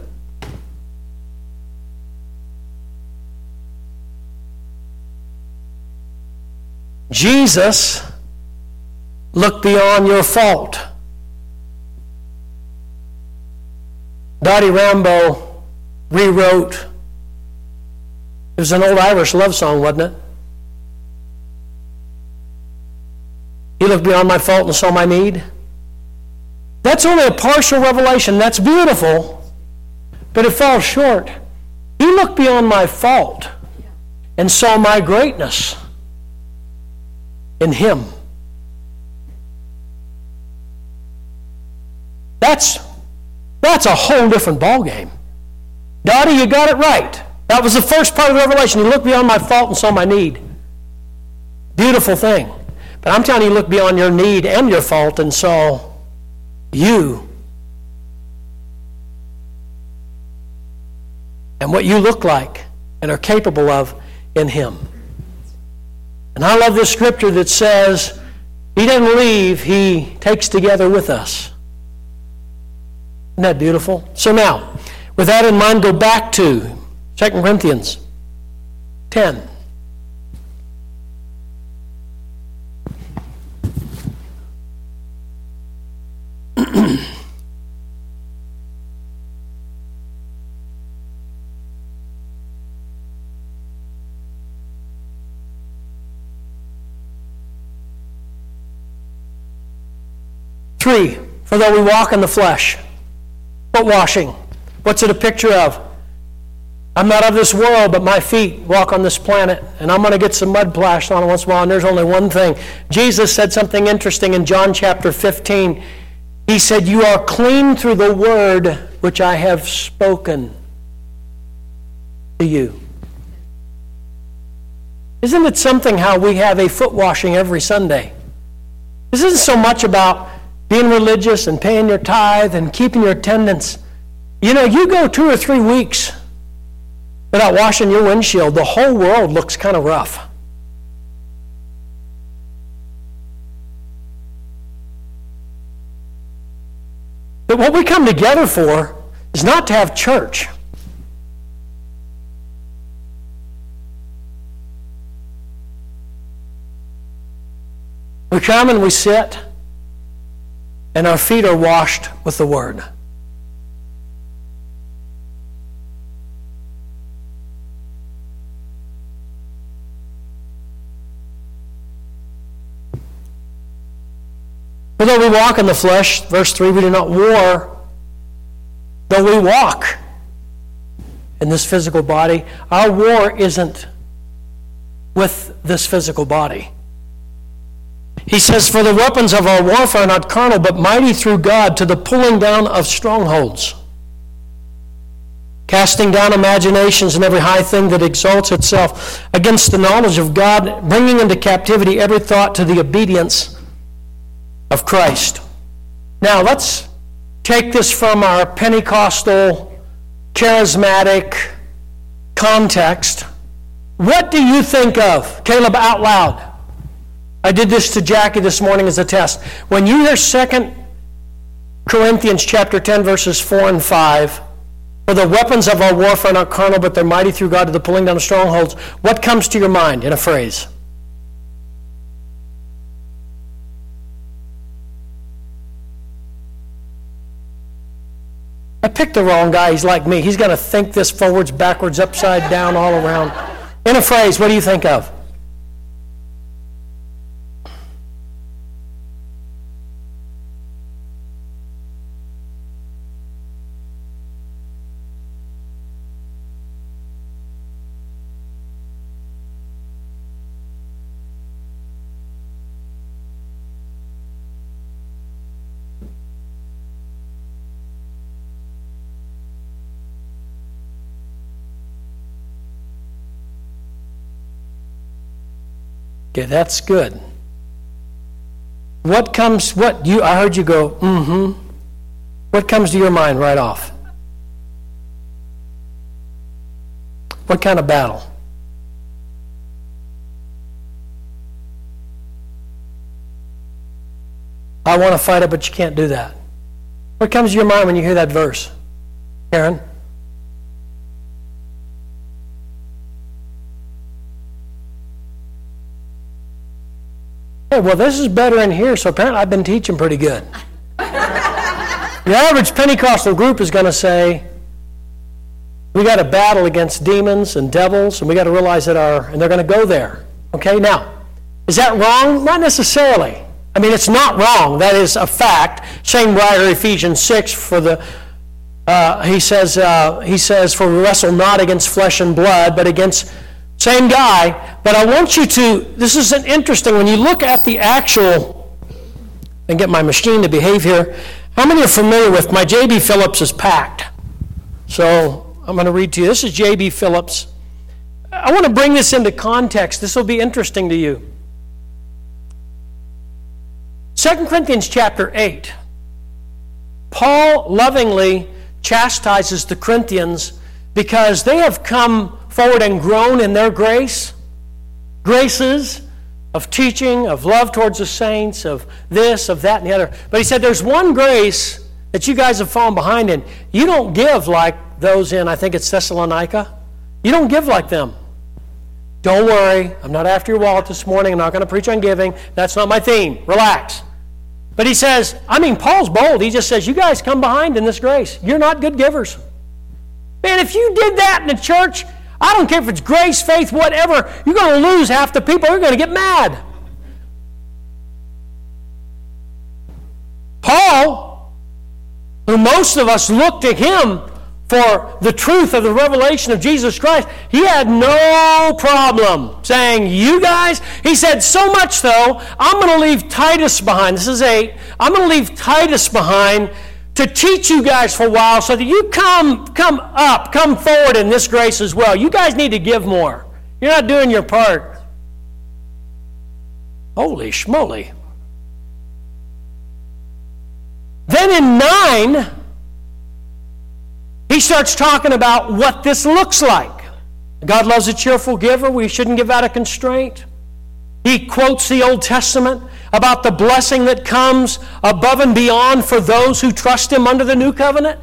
Jesus looked beyond your fault. Dottie Rambo rewrote. It was an old Irish love song, wasn't it? He looked beyond my fault and saw my need. That's only a partial revelation. That's beautiful, but it falls short. He looked beyond my fault and saw my greatness in Him. That's, that's a whole different ballgame. Dottie, you got it right. That was the first part of the revelation. He looked beyond my fault and saw my need. Beautiful thing. But I'm telling you, look beyond your need and your fault and saw you. and what you look like and are capable of in Him. And I love this scripture that says, He doesn't leave, He takes together with us. Isn't that beautiful? So now, with that in mind, go back to Second Corinthians ten. Three, for though we walk in the flesh. Foot washing. What's it a picture of? I'm not of this world, but my feet walk on this planet, and I'm going to get some mud splashed on it once in a while, and there's only one thing. Jesus said something interesting in John chapter fifteen. He said, you are clean through the word which I have spoken to you. Isn't it something how we have a foot washing every Sunday? This isn't so much about being religious and paying your tithe and keeping your attendance. You know, you go two or three weeks without washing your windshield, the whole world looks kind of rough. But what we come together for is not to have church. We come and we sit, and our feet are washed with the Word. For though we walk in the flesh, verse three, we do not war. Though we walk in this physical body, our war isn't with this physical body. He says, for the weapons of our warfare are not carnal, but mighty through God to the pulling down of strongholds, casting down imaginations and every high thing that exalts itself against the knowledge of God, bringing into captivity every thought to the obedience of Christ. Now let's take this from our Pentecostal, charismatic context. What do you think of? Caleb, out loud. I did this to Jackie this morning as a test. When you hear Second Corinthians chapter ten, verses four and five, for the weapons of our warfare are not carnal, but they're mighty through God to the pulling down of strongholds, what comes to your mind in a phrase? I picked the wrong guy. He's like me. He's going to think this forwards, backwards, upside down, all around. In a phrase, what do you think of? Okay, that's good. What comes, what you, I heard you go, mm-hmm. What comes to your mind right off? What kind of battle? I want to fight it, but you can't do that. What comes to your mind when you hear that verse? Karen? Hey, well, this is better in here, so apparently I've been teaching pretty good. The average Pentecostal group is going to say, we got to battle against demons and devils, and we got to realize that our, and they're going to go there. Okay, now, is that wrong? Not necessarily. I mean, it's not wrong. That is a fact. Same writer, Ephesians six, for the, uh, he says, uh, he says, for we wrestle not against flesh and blood, but against, same guy, but I want you to, this is an interesting, when you look at the actual, and get my machine to behave here, how many are familiar with, my J B. Phillips is packed. So I'm going to read to you. This is J B. Phillips. I want to bring this into context. This will be interesting to you. Second Corinthians chapter eight. Paul lovingly chastises the Corinthians because they have come forward and grown in their grace, graces of teaching, of love towards the saints, of this, of that, and the other. But he said, there's one grace that you guys have fallen behind in. You don't give like those in, I think it's Thessalonica. You don't give like them. Don't worry, I'm not after your wallet this morning. I'm not going to preach on giving. That's not my theme. Relax. But he says, I mean, Paul's bold. He just says, you guys come behind in this grace. You're not good givers. Man, if you did that in the church, I don't care if it's grace, faith, whatever, you're going to lose half the people. You're going to get mad. Paul, who most of us look to him for the truth of the revelation of Jesus Christ, he had no problem saying, you guys, he said, so much though, I'm going to leave Titus behind. This is eight. I'm going to leave Titus behind to teach you guys for a while so that you come, come up, come forward in this grace as well. You guys need to give more. You're not doing your part. Holy schmoly. Then in nine, he starts talking about what this looks like. God loves a cheerful giver. We shouldn't give out of constraint. He quotes the Old Testament about the blessing that comes above and beyond for those who trust him under the new covenant.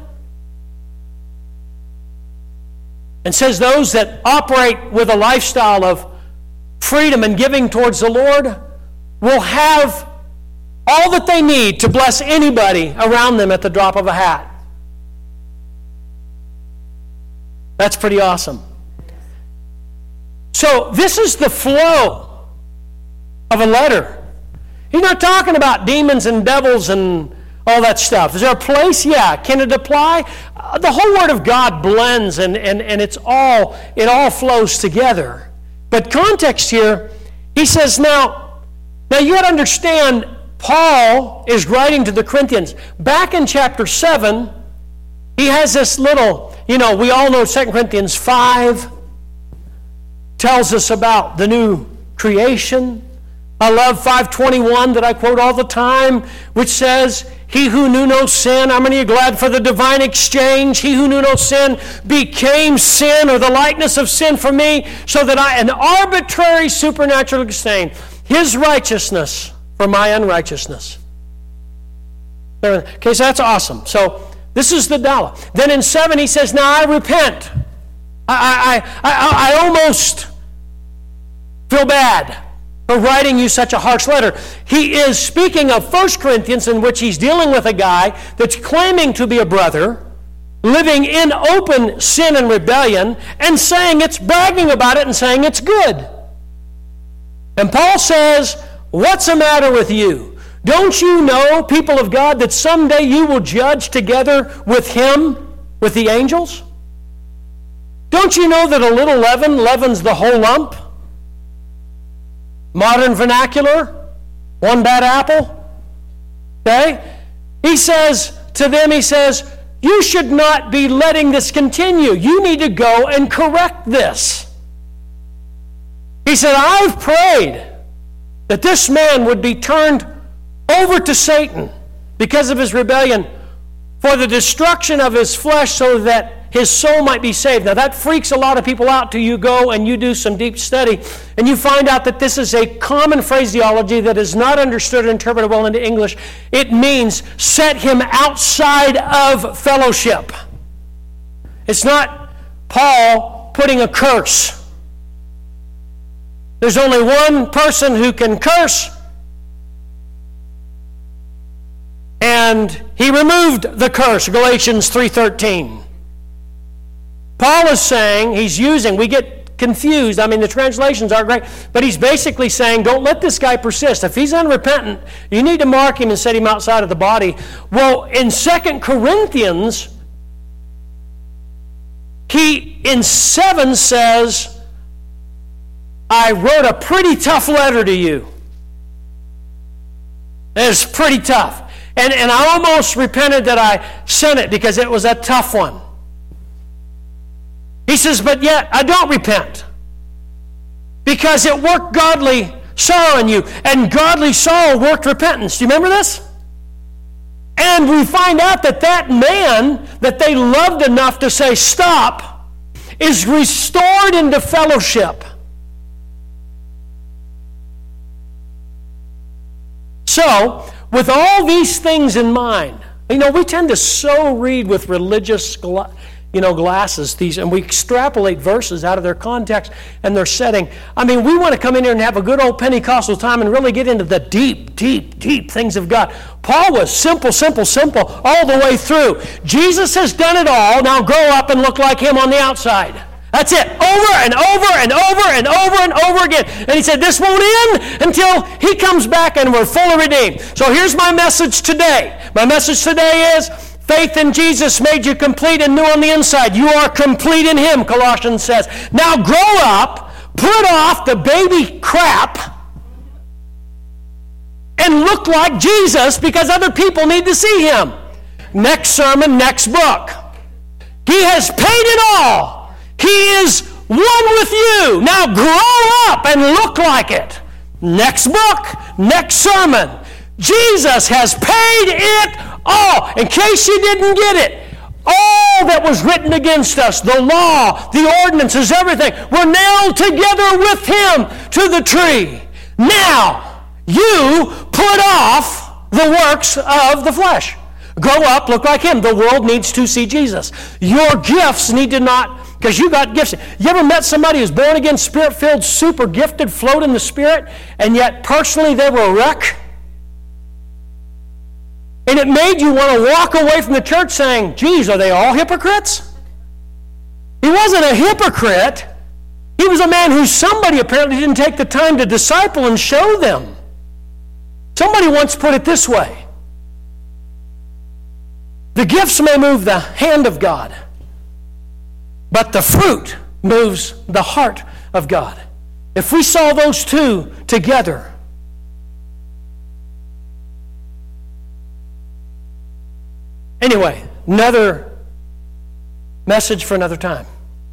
And says those that operate with a lifestyle of freedom and giving towards the Lord will have all that they need to bless anybody around them at the drop of a hat. That's pretty awesome. So this is the flow of a letter. He's not talking about demons and devils and all that stuff. Is there a place? Yeah. Can it apply? Uh, the whole Word of God blends and, and, and it's all, it all flows together. But context here, he says, now, now you got to understand, Paul is writing to the Corinthians. Back in chapter seven, he has this little, you know, we all know Second Corinthians five tells us about the new creation. I love five twenty-one that I quote all the time, which says, he who knew no sin, how many are glad for the divine exchange? He who knew no sin became sin, or the likeness of sin for me, so that I, an arbitrary supernatural exchange, his righteousness for my unrighteousness. Okay, so that's awesome. So this is the dollar. Then in seven he says, now I repent. I, I, I, I almost feel bad for writing you such a harsh letter. He is speaking of First Corinthians, in which he's dealing with a guy that's claiming to be a brother, living in open sin and rebellion, and saying it's bragging about it and saying it's good. And Paul says, what's the matter with you? Don't you know, people of God, that someday you will judge together with him, with the angels? Don't you know that a little leaven leavens the whole lump? Modern vernacular, one bad apple. Okay? He says to them, he says, you should not be letting this continue. You need to go and correct this. He said, I've prayed that this man would be turned over to Satan because of his rebellion for the destruction of his flesh so that his soul might be saved. Now that freaks a lot of people out till you go and you do some deep study and you find out that this is a common phraseology that is not understood and interpreted well into English. It means set him outside of fellowship. It's not Paul putting a curse. There's only one person who can curse, and he removed the curse, Galatians three thirteen. Paul is saying, he's using, we get confused, I mean the translations aren't great, but he's basically saying, don't let this guy persist. If he's unrepentant, you need to mark him and set him outside of the body. Well, in Second Corinthians, he in seven says, I wrote a pretty tough letter to you. It's pretty tough. And, and I almost repented that I sent it because it was a tough one. He says, but yet I don't repent because it worked godly sorrow in you, and godly sorrow worked repentance. Do you remember this? And we find out that that man that they loved enough to say stop is restored into fellowship. So, with all these things in mind, you know, we tend to so read with religious, you know, glasses, these, and we extrapolate verses out of their context and their setting. I mean, we want to come in here and have a good old Pentecostal time and really get into the deep, deep, deep things of God. Paul was simple, simple, simple all the way through. Jesus has done it all. Now grow up and look like him on the outside. That's it. Over and over and over and over and over again. And he said, this won't end until he comes back and we're fully redeemed. So here's my message today. My message today is, faith in Jesus made you complete and new on the inside. You are complete in him, Colossians says. Now grow up, put off the baby crap, and look like Jesus, because other people need to see him. Next sermon, next book. He has paid it all. He is one with you. Now grow up and look like it. Next book, next sermon. Jesus has paid it all. In case you didn't get it, all that was written against us, the law, the ordinances, everything, were nailed together with him to the tree. Now, you put off the works of the flesh. Grow up, look like him. The world needs to see Jesus. Your gifts need to not, because you got gifts. You ever met somebody who's born again, spirit-filled, super gifted, float in the Spirit, and yet personally they were a wreck? And it made you want to walk away from the church saying, geez, are they all hypocrites? He wasn't a hypocrite. He was a man who somebody apparently didn't take the time to disciple and show them. Somebody once put it this way. The gifts may move the hand of God, but the fruit moves the heart of God. If we saw those two together, anyway, another message for another time.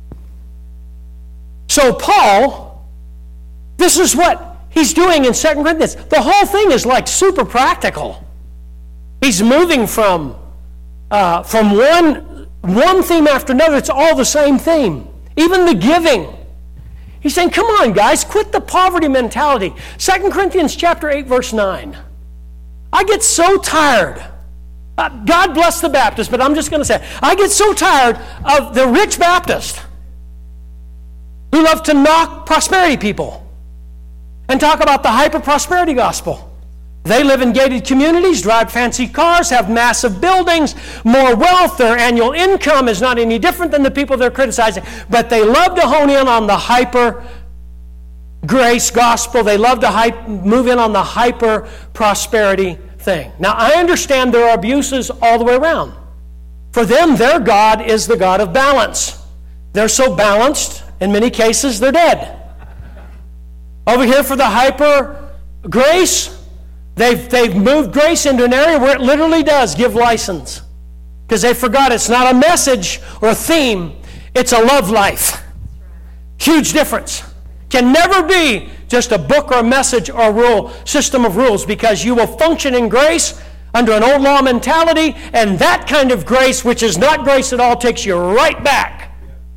So Paul, this is what he's doing in Second Corinthians. The whole thing is like super practical. He's moving from uh, from one one theme after another. It's all the same theme. Even the giving. He's saying, come on, guys, quit the poverty mentality. Second Corinthians chapter eight, verse nine. I get so tired. Uh, God bless the Baptist, but I'm just going to say, I get so tired of the rich Baptist who love to knock prosperity people and talk about the hyper-prosperity gospel. They live in gated communities, drive fancy cars, have massive buildings, more wealth. Their annual income is not any different than the people they're criticizing. But they love to hone in on the hyper-grace gospel. They love to hype, move in on the hyper-prosperity thing. Now, I understand there are abuses all the way around. For them, their God is the God of balance. They're so balanced, in many cases, they're dead. Over here for the hyper-grace, They've, they've moved grace into an area where it literally does give license. Because they forgot it's not a message or a theme, it's a love life. Huge difference. Can never be just a book or a message or a rule, system of rules, because you will function in grace under an old law mentality, and that kind of grace, which is not grace at all, takes you right back.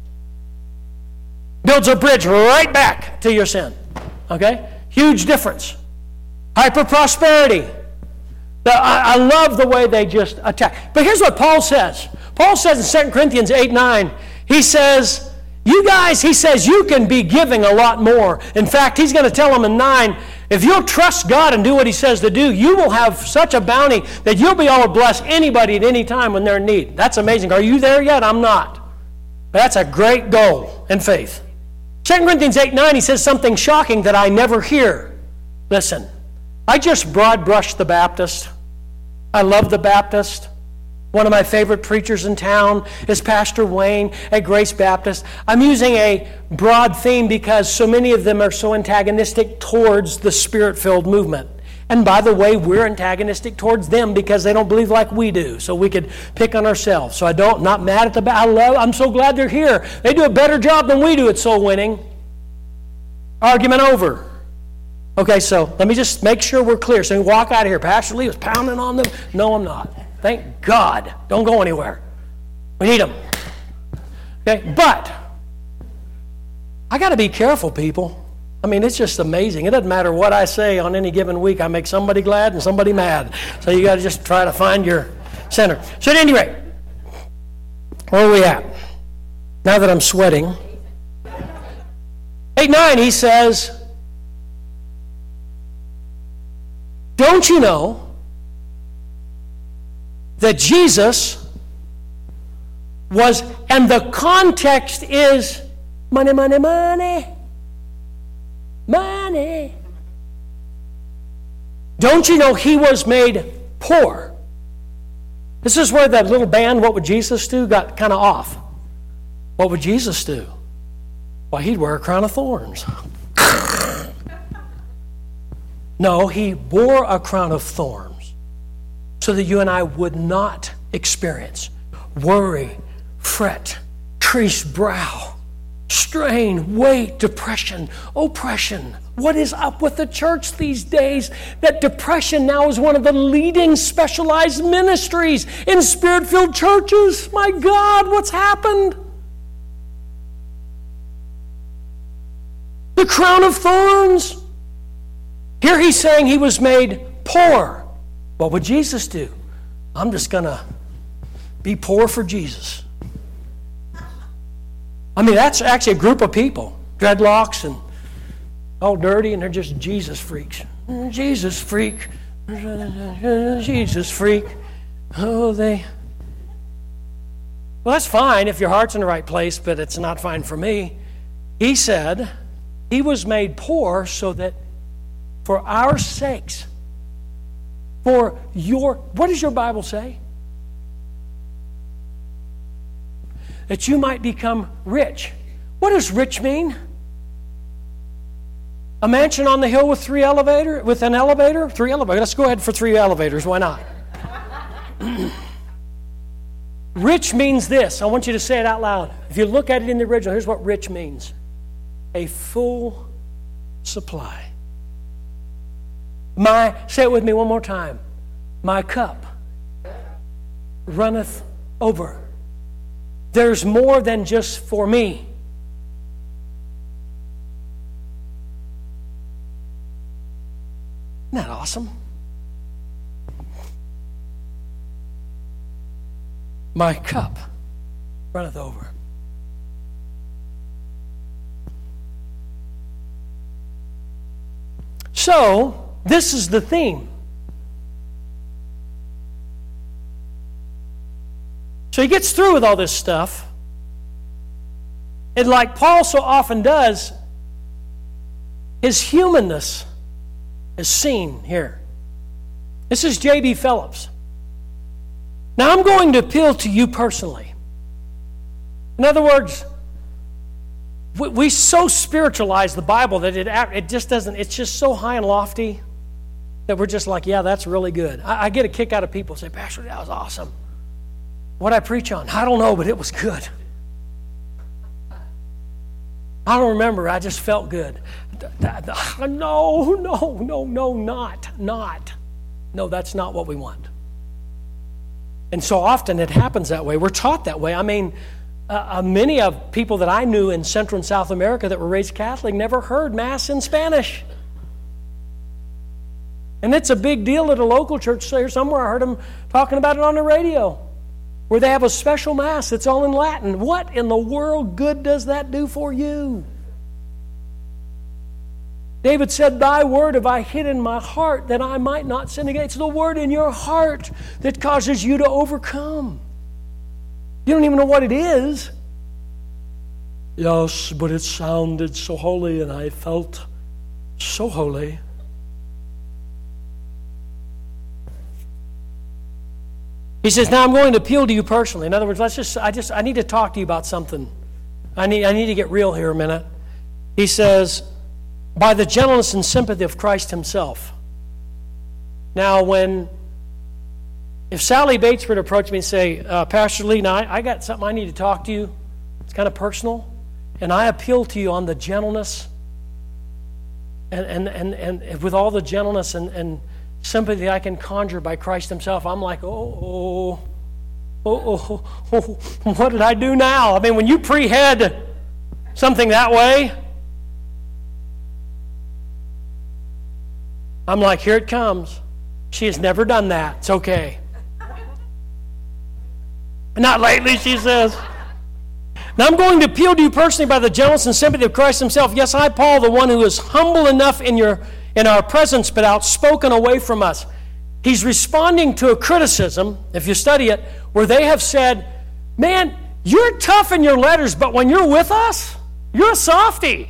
Builds a bridge right back to your sin. Okay? Huge difference. Hyper-prosperity. I, I love the way they just attack. But here's what Paul says. Paul says in Second Corinthians eight nine, he says, you guys, he says, you can be giving a lot more. In fact, he's going to tell them in nine, if you'll trust God and do what he says to do, you will have such a bounty that you'll be able to bless anybody at any time when they're in need. That's amazing. Are you there yet? I'm not. But that's a great goal in faith. Second Corinthians eight nine, he says something shocking that I never hear. Listen. I just broad brushed the Baptist. I love the Baptist. One of my favorite preachers in town is Pastor Wayne at Grace Baptist. I'm using a broad theme because so many of them are so antagonistic towards the Spirit-filled movement. And by the way, we're antagonistic towards them because they don't believe like we do. So we could pick on ourselves. So I don't, not mad at the I love. I'm so glad they're here. They do a better job than we do at soul winning. Argument over. Okay, so let me just make sure we're clear. So we walk out of here. Pastor Lee was pounding on them. No, I'm not. Thank God. Don't go anywhere. We need them. Okay, but I got to be careful, people. I mean, it's just amazing. It doesn't matter what I say on any given week. I make somebody glad and somebody mad. So you got to just try to find your center. So at any rate, where are we at? Now that I'm sweating. eight nine, he says, don't you know that Jesus was, and the context is money, money, money, money. Don't you know he was made poor? This is where that little band, What Would Jesus Do, got kind of off. What would Jesus do? Why, he'd wear a crown of thorns. No, he bore a crown of thorns so that you and I would not experience worry, fret, creased brow, strain, weight, depression, oppression. What is up with the church these days that depression now is one of the leading specialized ministries in Spirit-filled churches? My God, what's happened? The crown of thorns. Here he's saying he was made poor. What would Jesus do? I'm just going to be poor for Jesus. I mean, that's actually a group of people. Dreadlocks and all dirty, and they're just Jesus freaks. Jesus freak. Jesus freak. Oh, they... Well, that's fine if your heart's in the right place, but it's not fine for me. He said he was made poor so that for our sakes, for your... What does your Bible say? That you might become rich. What does rich mean? A mansion on the hill with three elevator, with an elevator? Three elevators. Let's go ahead for three elevators. Why not? Rich means this. I want you to say it out loud. If you look at it in the original, here's what rich means. A full supply. My, say it with me one more time. My cup runneth over. There's more than just for me. Isn't that awesome? My cup runneth over. So, this is the theme. So he gets through with all this stuff. And like Paul so often does, his humanness is seen here. This is J B Phillips. Now I'm going to appeal to you personally. In other words, we, we so spiritualize the Bible that it, it just doesn't, it's just so high and lofty that we're just like, yeah, that's really good. I, I get a kick out of people who say, Pastor, that was awesome. What I preach on? I don't know, but it was good. I don't remember. I just felt good. No, no, no, no, not, not. No, that's not what we want. And so often it happens that way. We're taught that way. I mean, uh, uh, many of people that I knew in Central and South America that were raised Catholic never heard Mass in Spanish. And it's a big deal at a local church here somewhere. I heard them talking about it on the radio, where they have a special Mass that's all in Latin. What in the world good does that do for you? David said, thy word have I hid in my heart that I might not sin against. It's the word in your heart that causes you to overcome. You don't even know what it is. Yes, but it sounded so holy and I felt so holy. He says, now I'm going to appeal to you personally. In other words, let's just, I just, I need to talk to you about something. I need, I need to get real here a minute. He says, by the gentleness and sympathy of Christ himself. Now, when, if Sally Bates were to approach me and say, uh, Pastor Lee, now I, I got something I need to talk to you. It's kind of personal. And I appeal to you on the gentleness and, and, and, and with all the gentleness and, and sympathy I can conjure by Christ himself, I'm like, oh, oh, oh, oh, oh, what did I do now? I mean, when you pre-head something that way, I'm like, here it comes. She has never done that. It's okay. Not lately, she says. Now I'm going to appeal to you personally by the gentleness and sympathy of Christ himself. Yes, I, Paul, the one who is humble enough in your in our presence, but outspoken away from us. He's responding to a criticism, if you study it, where they have said, man, you're tough in your letters, but when you're with us, you're a softie.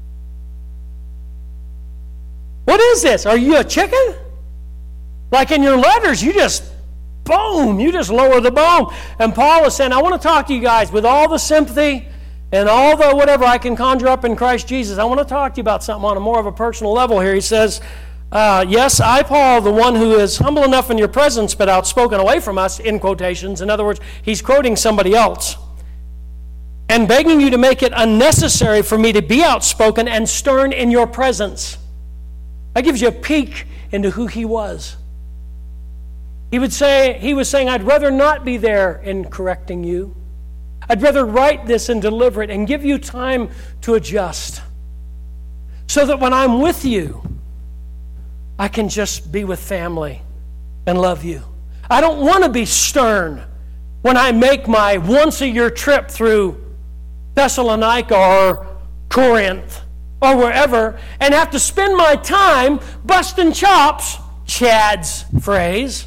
What is this? Are you a chicken? Like in your letters, you just, boom, you just lower the bone. And Paul is saying, I want to talk to you guys with all the sympathy and all the whatever I can conjure up in Christ Jesus. I want to talk to you about something on a more of a personal level here. He says, uh, yes, I, Paul, the one who is humble enough in your presence but outspoken away from us, in quotations. In other words, he's quoting somebody else. And begging you to make it unnecessary for me to be outspoken and stern in your presence. That gives you a peek into who he was. He would say, he was saying, I'd rather not be there in correcting you. I'd rather write this and deliver it and give you time to adjust. So that when I'm with you, I can just be with family and love you. I don't want to be stern when I make my once-a-year trip through Thessalonica or Corinth or wherever and have to spend my time busting chops, Chad's phrase.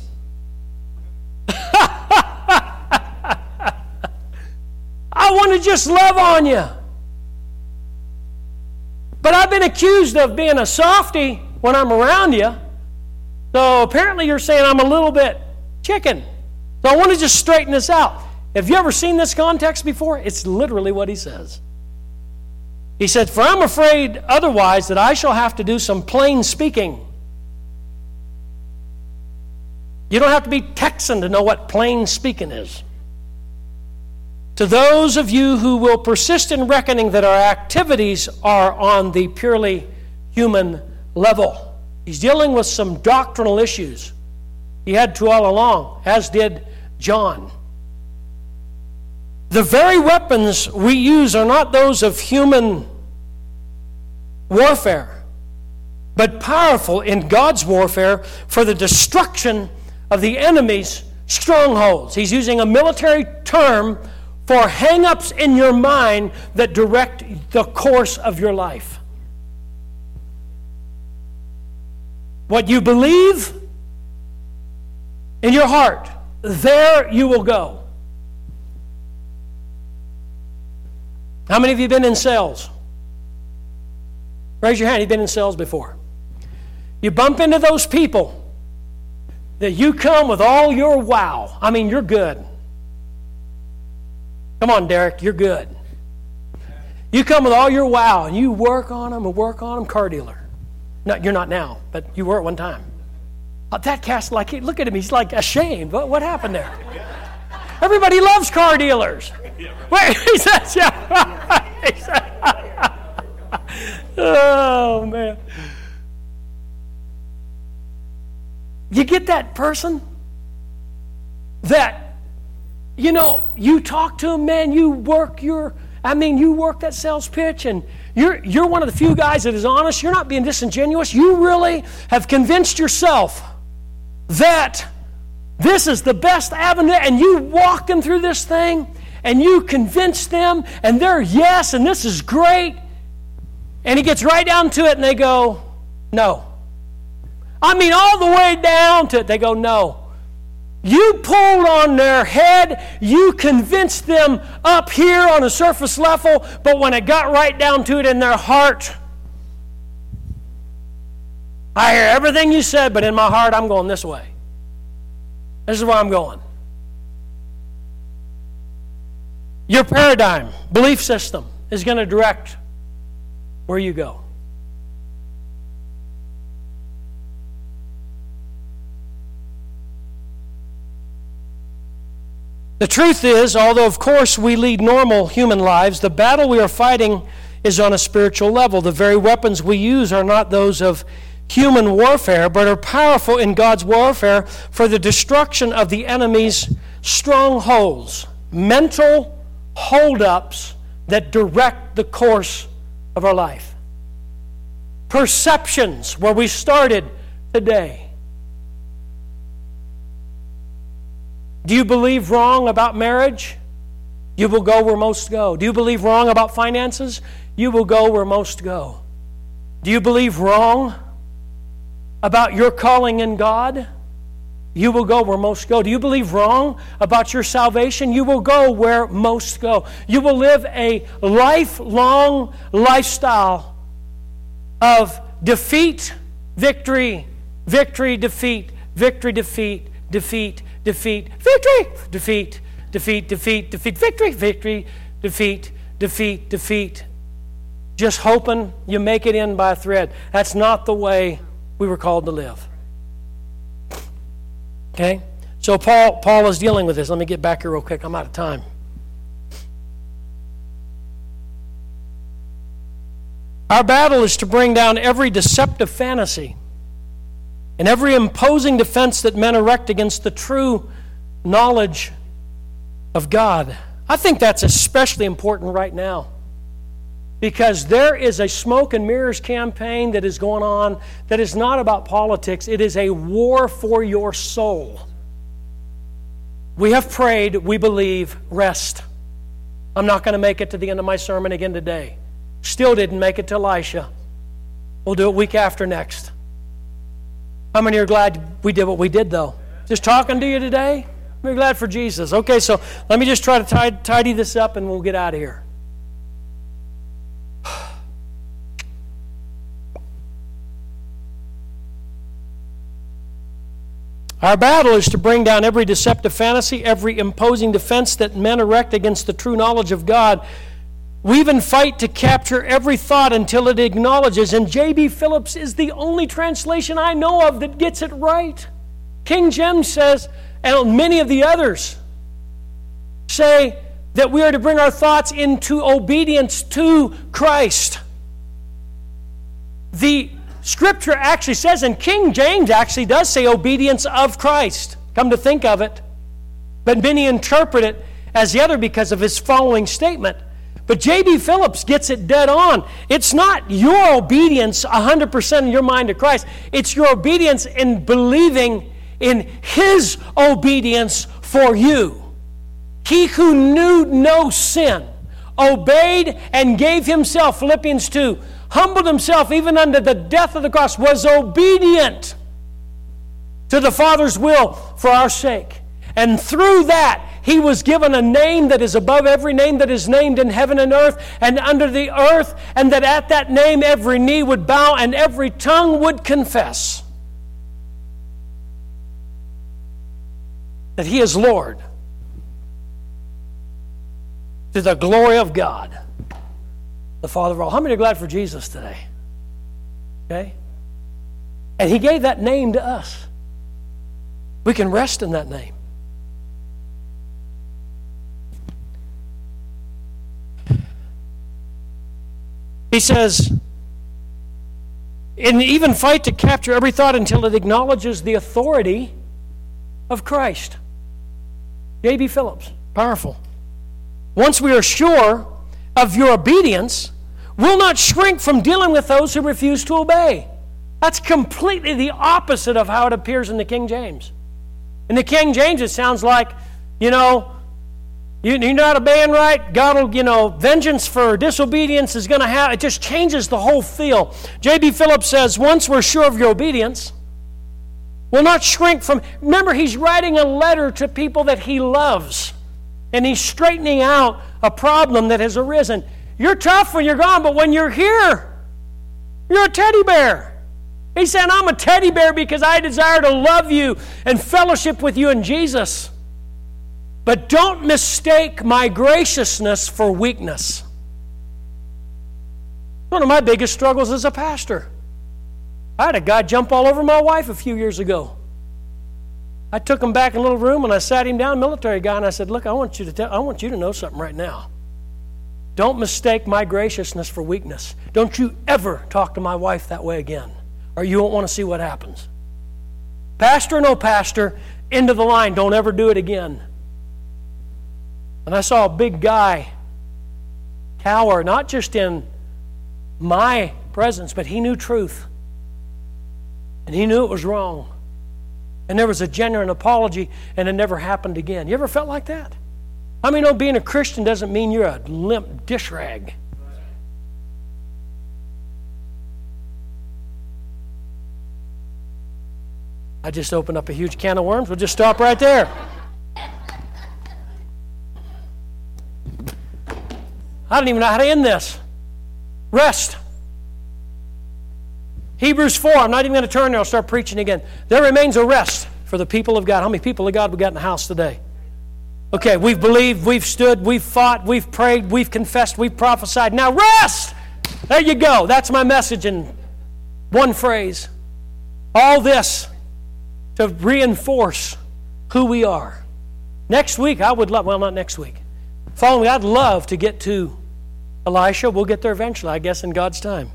I want to just love on you. But I've been accused of being a softie when I'm around you. So apparently you're saying I'm a little bit chicken. So I want to just straighten this out. Have you ever seen this context before? It's literally what he says. He said, for I'm afraid otherwise that I shall have to do some plain speaking. You don't have to be Texan to know what plain speaking is. To those of you who will persist in reckoning that our activities are on the purely human level. He's dealing with some doctrinal issues. He had to all along, as did John. The very weapons we use are not those of human warfare, but powerful in God's warfare for the destruction of the enemy's strongholds. He's using a military term for hang-ups in your mind that direct the course of your life. What you believe in your heart, there you will go. How many of you have been in sales? Raise your hand. You've been in sales before. You bump into those people that you come with all your wow. I mean, you're good. Come on, Derek, you're good. You come with all your wow, and you work on them and work on them, car dealer. No, you're not now, but you were at one time. Uh, that cast, like, look at him, he's like ashamed. What, what happened there? Everybody loves car dealers. Wait, he says, yeah. He said, oh, man. You get that person that, you know, you talk to them, man, you work your, I mean, you work that sales pitch, and you're you're one of the few guys that is honest. You're not being disingenuous. You really have convinced yourself that this is the best avenue, and you walk them through this thing, and you convince them, and they're yes, and this is great. And he gets right down to it, and they go, no. I mean, all the way down to it, they go, no. You pulled on their head, you convinced them up here on a surface level, but when it got right down to it in their heart, I hear everything you said, but in my heart, I'm going this way. This is where I'm going. Your paradigm, belief system, is going to direct where you go. The truth is, although of course we lead normal human lives, the battle we are fighting is on a spiritual level. The very weapons we use are not those of human warfare, but are powerful in God's warfare for the destruction of the enemy's strongholds, mental holdups that direct the course of our life. Perceptions, where we started, today? Do you believe wrong about marriage? You will go where most go. Do you believe wrong about finances? You will go where most go. Do you believe wrong about your calling in God? You will go where most go. Do you believe wrong about your salvation? You will go where most go. You will live a lifelong lifestyle of defeat, victory, victory, defeat, victory, defeat, defeat, defeat, victory, defeat, defeat, defeat, defeat, victory, victory, defeat, defeat, defeat. Just hoping you make it in by a thread. That's not the way we were called to live. Okay? So Paul, Paul is dealing with this. Let me get back here real quick. I'm out of time. Our battle is to bring down every deceptive fantasy and every imposing defense that men erect against the true knowledge of God. I think that's especially important right now, because there is a smoke and mirrors campaign that is going on that is not about politics. It is a war for your soul. We have prayed, we believe, rest. I'm not going to make it to the end of my sermon again today. Still didn't make it to Elisha. We'll do it week after next. How many are glad we did what we did, though? Just talking to you today? We're glad for Jesus. Okay, so let me just try to tidy this up and we'll get out of here. Our battle is to bring down every deceptive fantasy, every imposing defense that men erect against the true knowledge of God. We even fight to capture every thought until it acknowledges, and J B Phillips is the only translation I know of that gets it right. King James says, and many of the others say, that we are to bring our thoughts into obedience to Christ. The Scripture actually says, and King James actually does say obedience of Christ. Come to think of it. But many interpret it as the other because of his following statement. But J B Phillips gets it dead on. It's not your obedience one hundred percent in your mind to Christ. It's your obedience in believing in His obedience for you. He who knew no sin obeyed and gave Himself, Philippians two, humbled Himself even unto the death of the cross, was obedient to the Father's will for our sake. And through that, He was given a name that is above every name that is named in heaven and earth and under the earth, and that at that name every knee would bow and every tongue would confess that He is Lord, to the glory of God, the Father of all. How many are glad for Jesus today? Okay? And He gave that name to us. We can rest in that name. He says, and even fight to capture every thought until it acknowledges the authority of Christ. J B Phillips, powerful. Once we are sure of your obedience, we'll not shrink from dealing with those who refuse to obey. That's completely the opposite of how it appears in the King James. In the King James, it sounds like, you know, you, you're not obeying right, God will, you know, vengeance for disobedience is going to have, it just changes the whole feel. J B Phillips says, once we're sure of your obedience, we'll not shrink from, remember, he's writing a letter to people that he loves. And he's straightening out a problem that has arisen. You're tough when you're gone, but when you're here, you're a teddy bear. He's saying, I'm a teddy bear because I desire to love you and fellowship with you in Jesus. But don't mistake my graciousness for weakness. One of my biggest struggles as a pastor. I had a guy jump all over my wife a few years ago. I took him back in a little room and I sat him down, military guy, and I said, look, I want you to tell, I want you to know something right now. Don't mistake my graciousness for weakness. Don't you ever talk to my wife that way again, or you won't want to see what happens. Pastor or no pastor, end of the line, don't ever do it again. And I saw a big guy cower, not just in my presence, but he knew truth. And he knew it was wrong. And there was a genuine apology, and it never happened again. You ever felt like that? I mean, no, being a Christian doesn't mean you're a limp dish rag. I just opened up a huge can of worms. We'll just stop right there. I don't even know how to end this. Rest. Hebrews four, I'm not even going to turn there, I'll start preaching again. There remains a rest for the people of God. How many people of God we got in the house today? Okay, we've believed, we've stood, we've fought, we've prayed, we've confessed, we've prophesied. Now rest! There you go. That's my message in one phrase. All this to reinforce who we are. Next week, I would love, well, not next week. Following week, I'd love to get to Elisha. We'll get there eventually, I guess, in God's time.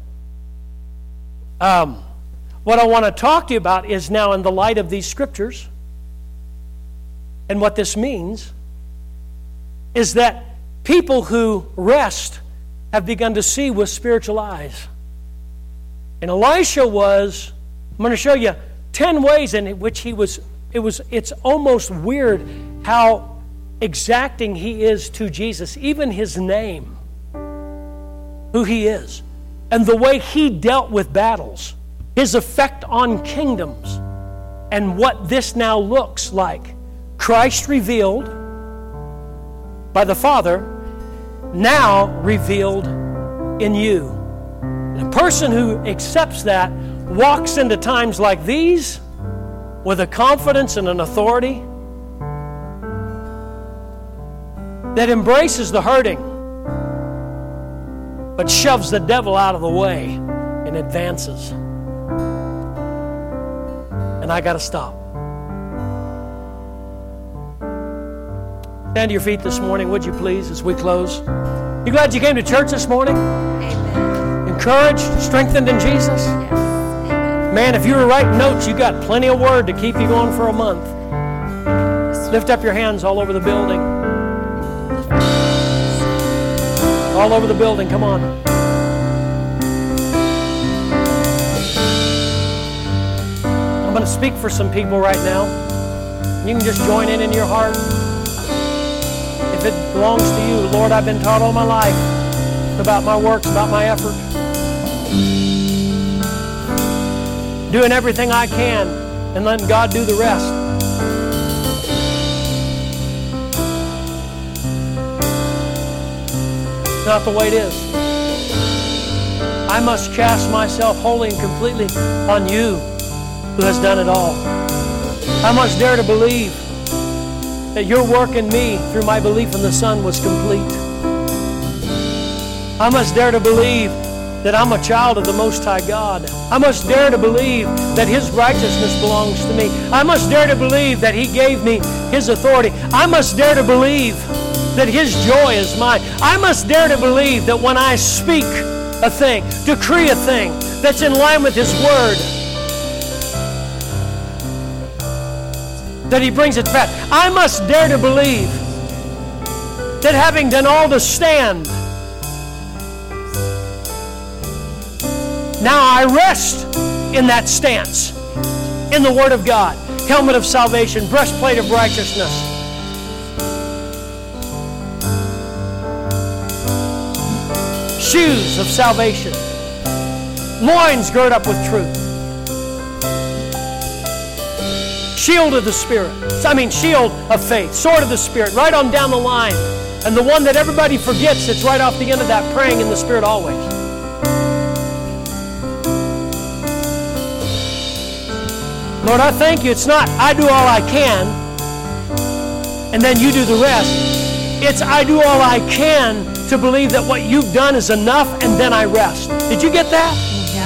Um, what I want to talk to you about is now in the light of these scriptures, and what this means is that people who rest have begun to see with spiritual eyes. And Elisha was, I'm going to show you ten ways in which he was, it was, it's almost weird how exacting he is to Jesus, even his name, who he is, and the way he dealt with battles, his effect on kingdoms, and what this now looks like. Christ revealed by the Father, now revealed in you. And a person who accepts that walks into times like these with a confidence and an authority that embraces the hurting but shoves the devil out of the way and advances. And I got to stop. Stand to your feet this morning, would you please, as we close. You glad you came to church this morning? Amen. Encouraged, strengthened in Jesus? Yes. Amen. Man, if you were writing notes, you got plenty of word to keep you going for a month. Lift up your hands all over the building. All over the building, come on. I'm going to speak for some people right now. You can just join in in your heart. If it belongs to you, Lord, I've been taught all my life about my works, about my effort. Doing everything I can and letting God do the rest. It's not the way it is. I must cast myself wholly and completely on you who has done it all. I must dare to believe that your work in me through my belief in the Son was complete. I must dare to believe that I'm a child of the Most High God. I must dare to believe that His righteousness belongs to me. I must dare to believe that He gave me His authority. I must dare to believe that His joy is mine. I must dare to believe that when I speak a thing, decree a thing that's in line with His Word, that He brings it to pass. I must dare to believe that having done all to stand, now I rest in that stance, in the Word of God. Helmet of salvation, breastplate of righteousness. Shoes of salvation. Loins girt up with truth. Shield of the Spirit. I mean, shield of faith. Sword of the Spirit. Right on down the line. And the one that everybody forgets that's right off the end of that, praying in the Spirit always. Lord, I thank you. It's not I do all I can and then you do the rest. It's I do all I can to believe that what you've done is enough and then I rest. Did you get that?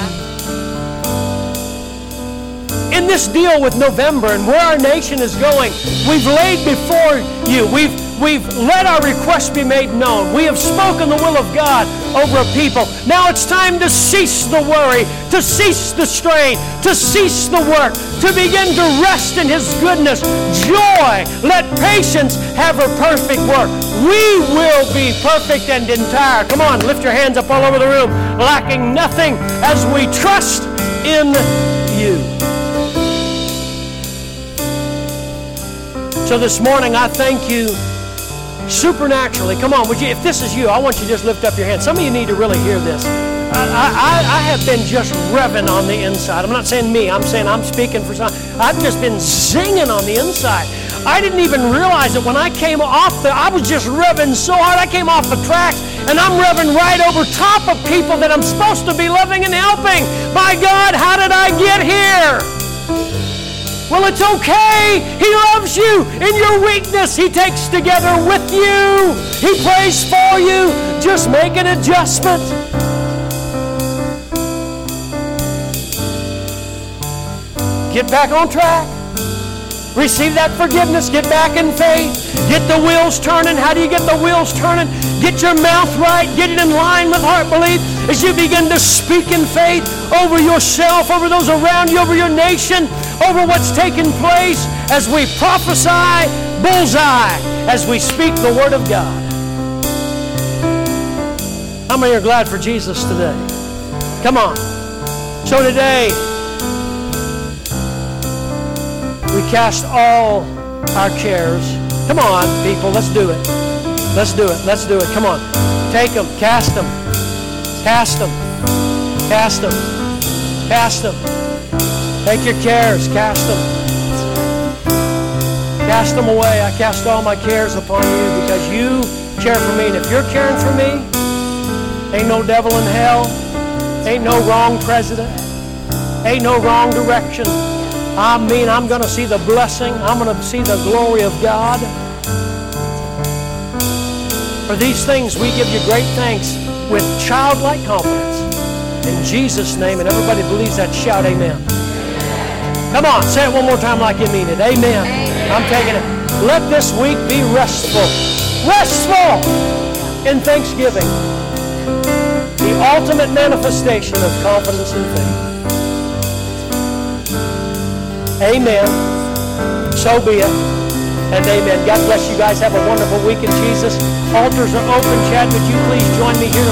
In this deal with November and where our nation is going, we've laid before you. We've, we've let our requests be made known. We have spoken the will of God over a people. Now it's time to cease the worry, to cease the strain, to cease the work, to begin to rest in His goodness. Joy, let patience have her perfect work. We will be perfect and entire. Come on, lift your hands up all over the room, lacking nothing as we trust in you. So this morning, I thank you supernaturally. Come on, would you? If this is you, I want you to just lift up your hand. Some of you need to really hear this. I, I, I have been just revving on the inside. I'm not saying me. I'm saying I'm speaking for some. I've just been singing on the inside. I didn't even realize it when I came off the, I was just revving so hard. I came off the tracks, and I'm revving right over top of people that I'm supposed to be loving and helping. My God, how did I get here? Well, it's okay. He loves you. In your weakness, He takes together with you. He prays for you. Just make an adjustment. Get back on track. Receive that forgiveness. Get back in faith. Get the wheels turning. How do you get the wheels turning? Get your mouth right. Get it in line with heart belief as you begin to speak in faith over yourself, over those around you, over your nation, over what's taking place as we prophesy bullseye, as we speak the Word of God. How many are glad for Jesus today? Come on. So today, we cast all our cares. Come on, people, let's do it. Let's do it. Let's do it. Come on. Take them. Cast them. Cast them. Cast them. Cast them. Take your cares. Cast them. Cast them away. I cast all my cares upon you because you care for me. And if you're caring for me, ain't no devil in hell. Ain't no wrong president. Ain't no wrong direction. I mean, I'm going to see the blessing. I'm going to see the glory of God. For these things, we give you great thanks with childlike confidence. In Jesus' name, and everybody believes that, shout amen. Come on, say it one more time like you mean it. Amen. Amen. I'm taking it. Let this week be restful. Restful in thanksgiving. The ultimate manifestation of confidence and faith. Amen. So be it. And amen. God bless you guys. Have a wonderful week in Jesus. Altars are open. Chad, would you please join me here?